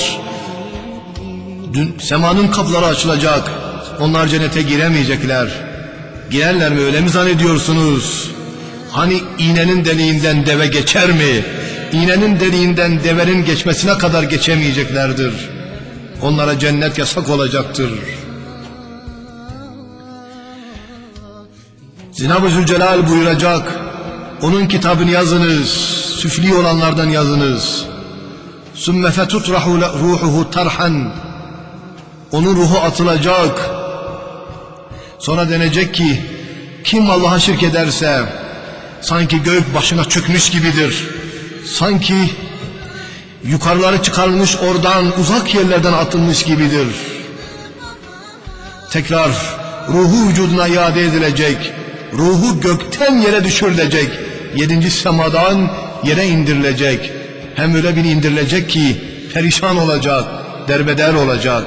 Semanın kapıları açılacak. Onlar cennete giremeyecekler. Girerler mi, öyle mi zannediyorsunuz? Hani iğnenin deliğinden deve geçer mi? İğnenin deliğinden devenin geçmesine kadar geçemeyeceklerdir. Onlara cennet yasak olacaktır. Cenab-ı Zülcelal buyuracak, onun kitabını yazınız, süfli olanlardan yazınız. ثُمَّ فَتُطْرَحُ رُوحُهُ تَرْحًا. Onun ruhu atılacak. Sonra denecek ki, kim Allah'a şirk ederse, sanki gök başına çökmüş gibidir. Sanki yukarıları çıkarılmış, oradan uzak yerlerden atılmış gibidir. Tekrar ruhu vücuduna iade edilecek. Ruhu gökten yere düşürülecek. 7. semadan yere indirilecek. Hem öyle bir indirilecek ki perişan olacak, derbeder olacak.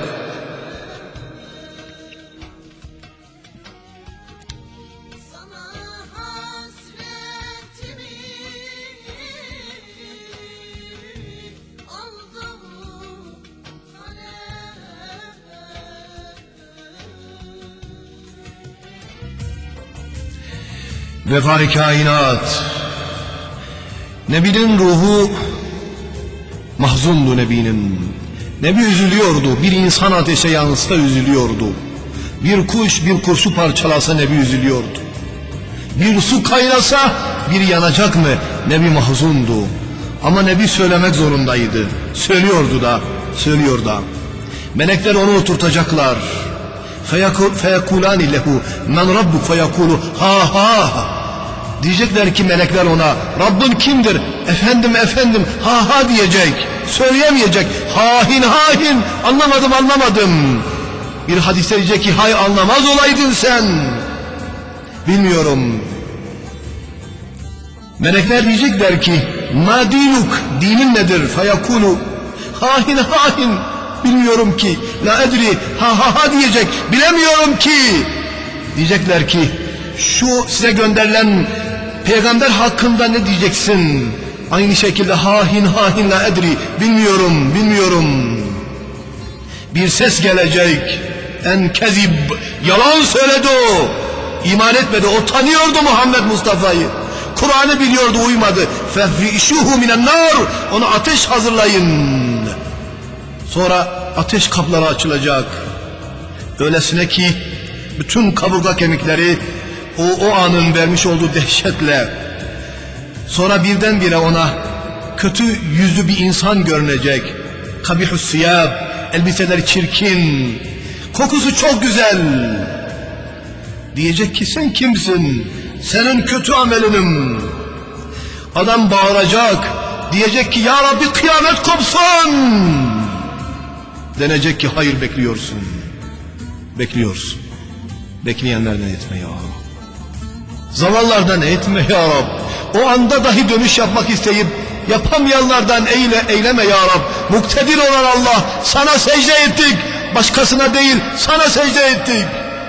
Ve Fahri Kainat, Nebi'nin ruhu mahzundu Nebi'nin. Nebi üzülüyordu. Bir insan ateşe yansa üzülüyordu. Bir kuş bir kurşu parçalasa Nebi üzülüyordu. Bir su kaynasa bir yanacak mı? Nebi mahzundu. Ama Nebi söylemek zorundaydı. Söylüyordu da. Melekler onu oturtacaklar. فَيَكُولَانِ لَهُ مَنْ رَبُّكَ فَيَكُولُ ha ha. Diyecekler ki melekler ona, Rabbin kimdir? Efendim ha diyecek. Söyleyemeyecek. Hain anlamadım. Bir hadiste diyecek ki hay anlamaz olaydın sen. bilmiyorum. Melekler diyecekler ki ma dinuk, dinin nedir? Feyakunu hain hain, bilmiyorum ki. La edri, ha diyecek, bilemiyorum ki. Diyecekler ki şu size gönderilen peygamber hakkında ne diyeceksin? Aynı şekilde hain la edri, bilmiyorum. Bir ses gelecek, en kezib, yalan söyledi o. İman etmedi, o tanıyordu Muhammed Mustafa'yı. Kur'an'ı biliyordu, uymadı. Fefrişuhu minen nar, onu ateş hazırlayın. Sonra ateş kapları açılacak. Öylesine ki bütün kaburga kemikleri o anın vermiş olduğu dehşetle. Sonra birdenbire ona kötü yüzlü bir insan görünecek. Kabihus siyab, elbiseleri çirkin, kokusu çok güzel. Diyecek ki sen kimsin? Senin kötü amelinim. Adam bağıracak, diyecek ki ya Rabbi kıyamet kopsun. Denecek ki hayır, bekliyorsun. Bekleyenlerden etme ya Rab. Zavallardan etme ya Rab. O anda dahi dönüş yapmak isteyip yapamayanlardan eyleme ya Rab. Muktedir olan Allah, sana secde ettik. Başkasına değil, sana secde ettik.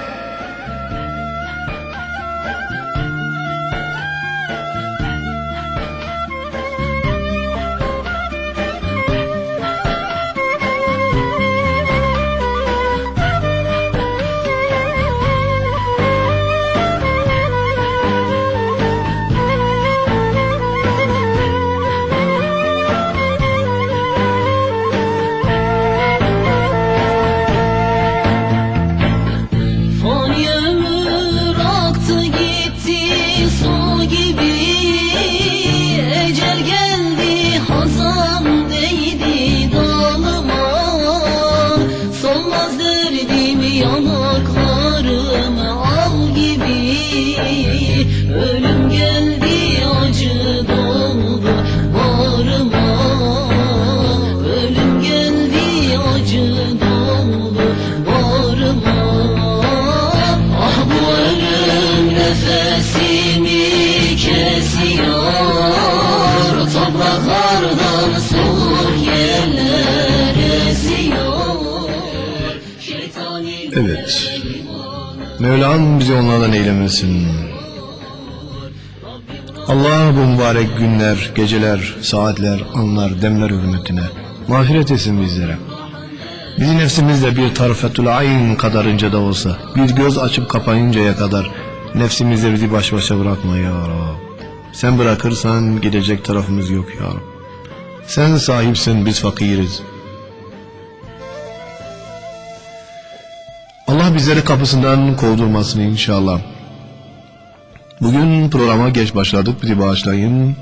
Ölüm geldi, acı doldu bağrıma. Ölüm geldi, acı doldu bağrıma. Ah bu ölüm nefesimi kesiyor, topraklardan soğuk yerler esiyor. Evet, Mevlam bizi onlardan eylemesin. Allah bu mübarek günler, geceler, saatler, anlar, demler hürmetine mağfiret etsin bizlere. Bizi nefsimizle bir tarfetül ayn kadarınca da olsa, bir göz açıp kapayıncaya kadar nefsimizle bizi baş başa bırakma ya Rab. Sen bırakırsan gidecek tarafımız yok ya Rab. Sen sahipsin, biz fakiriz. Allah bizleri kapısından kovdurmasın inşallah. Bugün programa geç başladık, bizi bağışlayın.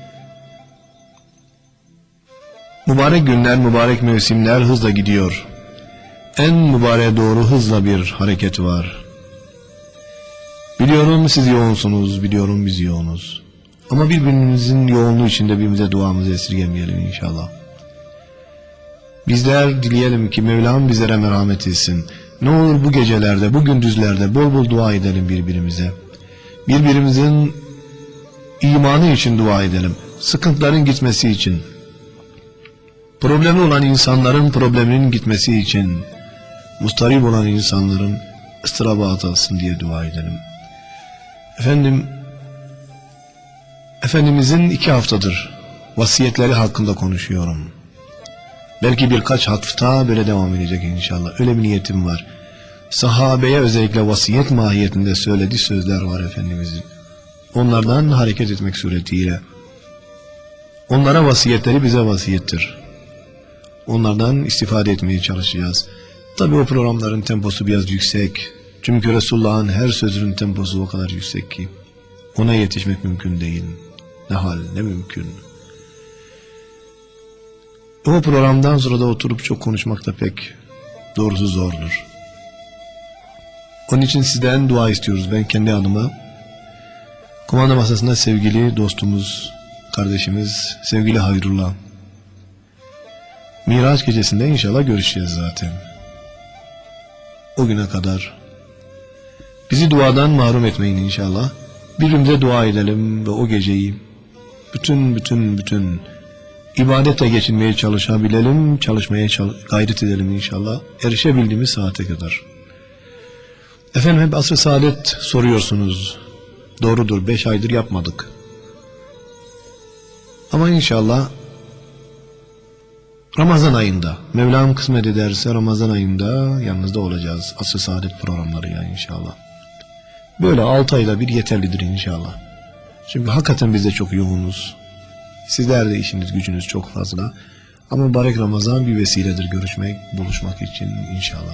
Mübarek günler, mübarek mevsimler hızla gidiyor. En mübareğe doğru hızla bir hareket var. Biliyorum siz yoğunsunuz, biliyorum biz yoğunuz. Ama birbirimizin yoğunluğu içinde birbirimize duamızı esirgemeyelim inşallah. Bizler dileyelim ki Mevlam bizlere merhamet etsin. Ne olur bu gecelerde, bu gündüzlerde bol bol dua edelim birbirimize. Birbirimizin imanı için dua edelim. Sıkıntıların gitmesi için. Problemi olan insanların probleminin gitmesi için. Mustarip olan insanların ıstıraba atılsın diye dua edelim. Efendimizin 2 haftadır vasiyetleri hakkında konuşuyorum. Belki birkaç hafta böyle devam edecek inşallah. Öyle bir niyetim var. Sahabeye özellikle vasiyet mahiyetinde söylediği sözler var Efendimizin. Onlardan hareket etmek suretiyle. Onlara vasiyetleri bize vasiyettir. Onlardan istifade etmeye çalışacağız. Tabi o programların temposu biraz yüksek. Çünkü Resulullah'ın her sözünün temposu o kadar yüksek ki ona yetişmek mümkün değil. Ne hal, ne mümkün. O programdan sonra da oturup çok konuşmak da pek doğrusu zordur. Onun için sizden dua istiyoruz. Ben kendi adıma, kumanda masasında sevgili dostumuz, kardeşimiz, sevgili Hayrullah. Miraç gecesinde inşallah görüşeceğiz zaten. O güne kadar Bizi duadan mahrum etmeyin inşallah. Birbirimize dua edelim ve o geceyi bütün ibadete geçinmeye çalışabilelim, çalışmaya gayret edelim inşallah. Erişebildiğimiz saate kadar. Efendim hep asr-ı saadet soruyorsunuz. Doğrudur, 5 aydır yapmadık. Ama inşallah Ramazan ayında, Mevlam kısmet ederse Ramazan ayında yanınızda olacağız. Asr-ı saadet programlarıyla inşallah. Böyle 6 ayda bir yeterlidir inşallah. Çünkü hakikaten biz de çok yoğunuz. Sizler de işiniz gücünüz çok fazla. Ama mübarek Ramazan bir vesiledir görüşmek, buluşmak için inşallah.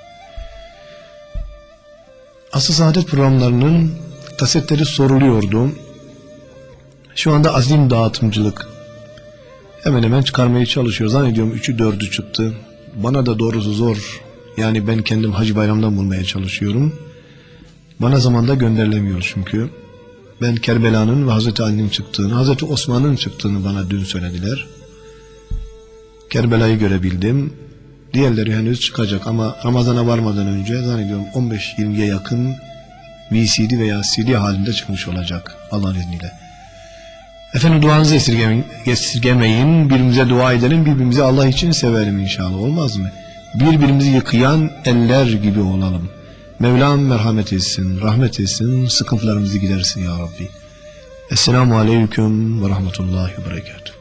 Asr-ı saadet programlarının kasetleri soruluyordu. Şu anda azim dağıtımcılık hemen hemen çıkarmaya çalışıyor. Zannediyorum 3'ü 4'ü çıktı. Bana da doğrusu zor. Yani ben kendim Hacı Bayram'dan bulmaya çalışıyorum. Bana zamanda gönderilemiyor çünkü. Ben Kerbela'nın ve Hazreti Ali'nin çıktığını, Hazreti Osman'ın çıktığını bana dün söylediler. Kerbela'yı görebildim. Diğerleri henüz çıkacak ama Ramazan'a varmadan önce zannediyorum 15-20'ye yakın VCD veya CD halinde çıkmış olacak Allah'ın izniyle. Efendim duanızı esirgemeyin, birbirimize dua edelim, birbirimizi Allah için sevelim inşallah, olmaz mı? Birbirimizi yıkayan eller gibi olalım. Mevlam merhamet etsin, rahmet etsin, sıkıntılarımızı gidersin ya Rabbi. Esselamu Aleyküm ve Rahmetullahi ve Berekatuhu.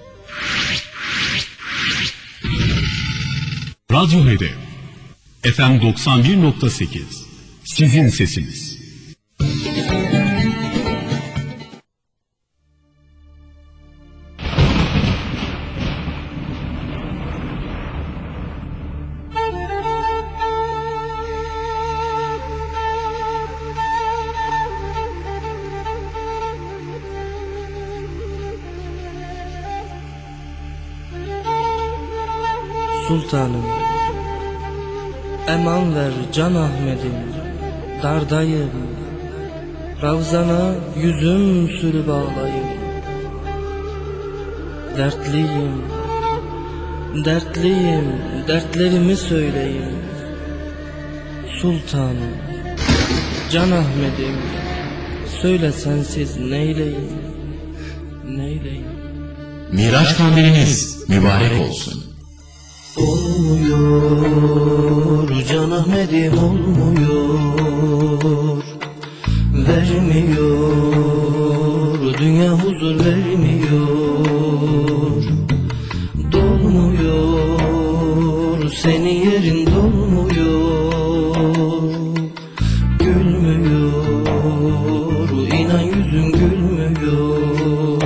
Radyo Hedef FM 91.8 sizin sesiniz. Sultanım, eman ver can Ahmet'im, dardayım, Ravzana yüzüm sürüp ağlayım. Dertliyim, dertlerimi söyleyeyim. Sultanım, can Ahmet'im, söyle sensiz neyleyim. Miraç kandiliniz mübarek olsun. Olmuyor can Ahmet'im, olmuyor, vermiyor, dünya huzur vermiyor. Dolmuyor, senin yerin dolmuyor, gülmüyor, inan yüzün gülmüyor.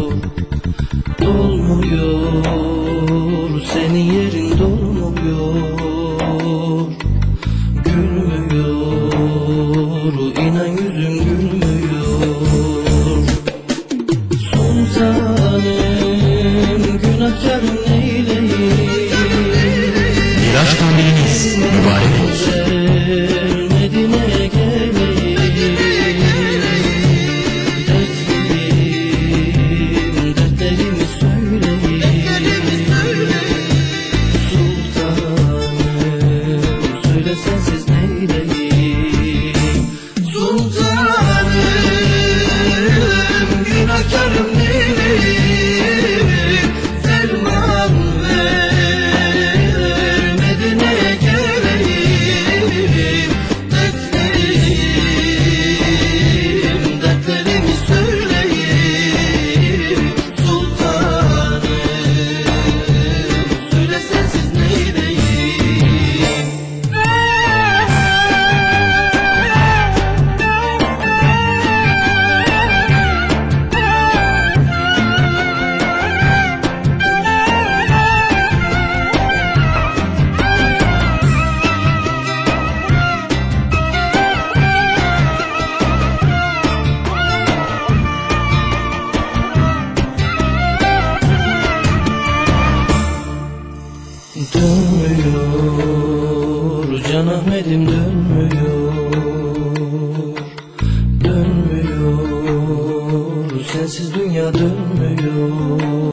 Dolmuyor, senin yerin dolmuyor, gülmüyor, inan yüzün gülmüyor. Sultanım, günahkarım neyleyim. Miraç kandiliniz mübarek olsun. Medine'ye geleyim. Dertlerimi söyleyeyim. Sultanım, söyle sensiz neyleyim. Sultanım, günahkarım neyleyim. Ferman ver, Medine'ye geleyim. Dertlerimi söyleyeyim. Sultanım, söyle sensiz neyleyim. Dönmüyor, can Ahmet'im dönmüyor, sensiz dünya dönmüyor.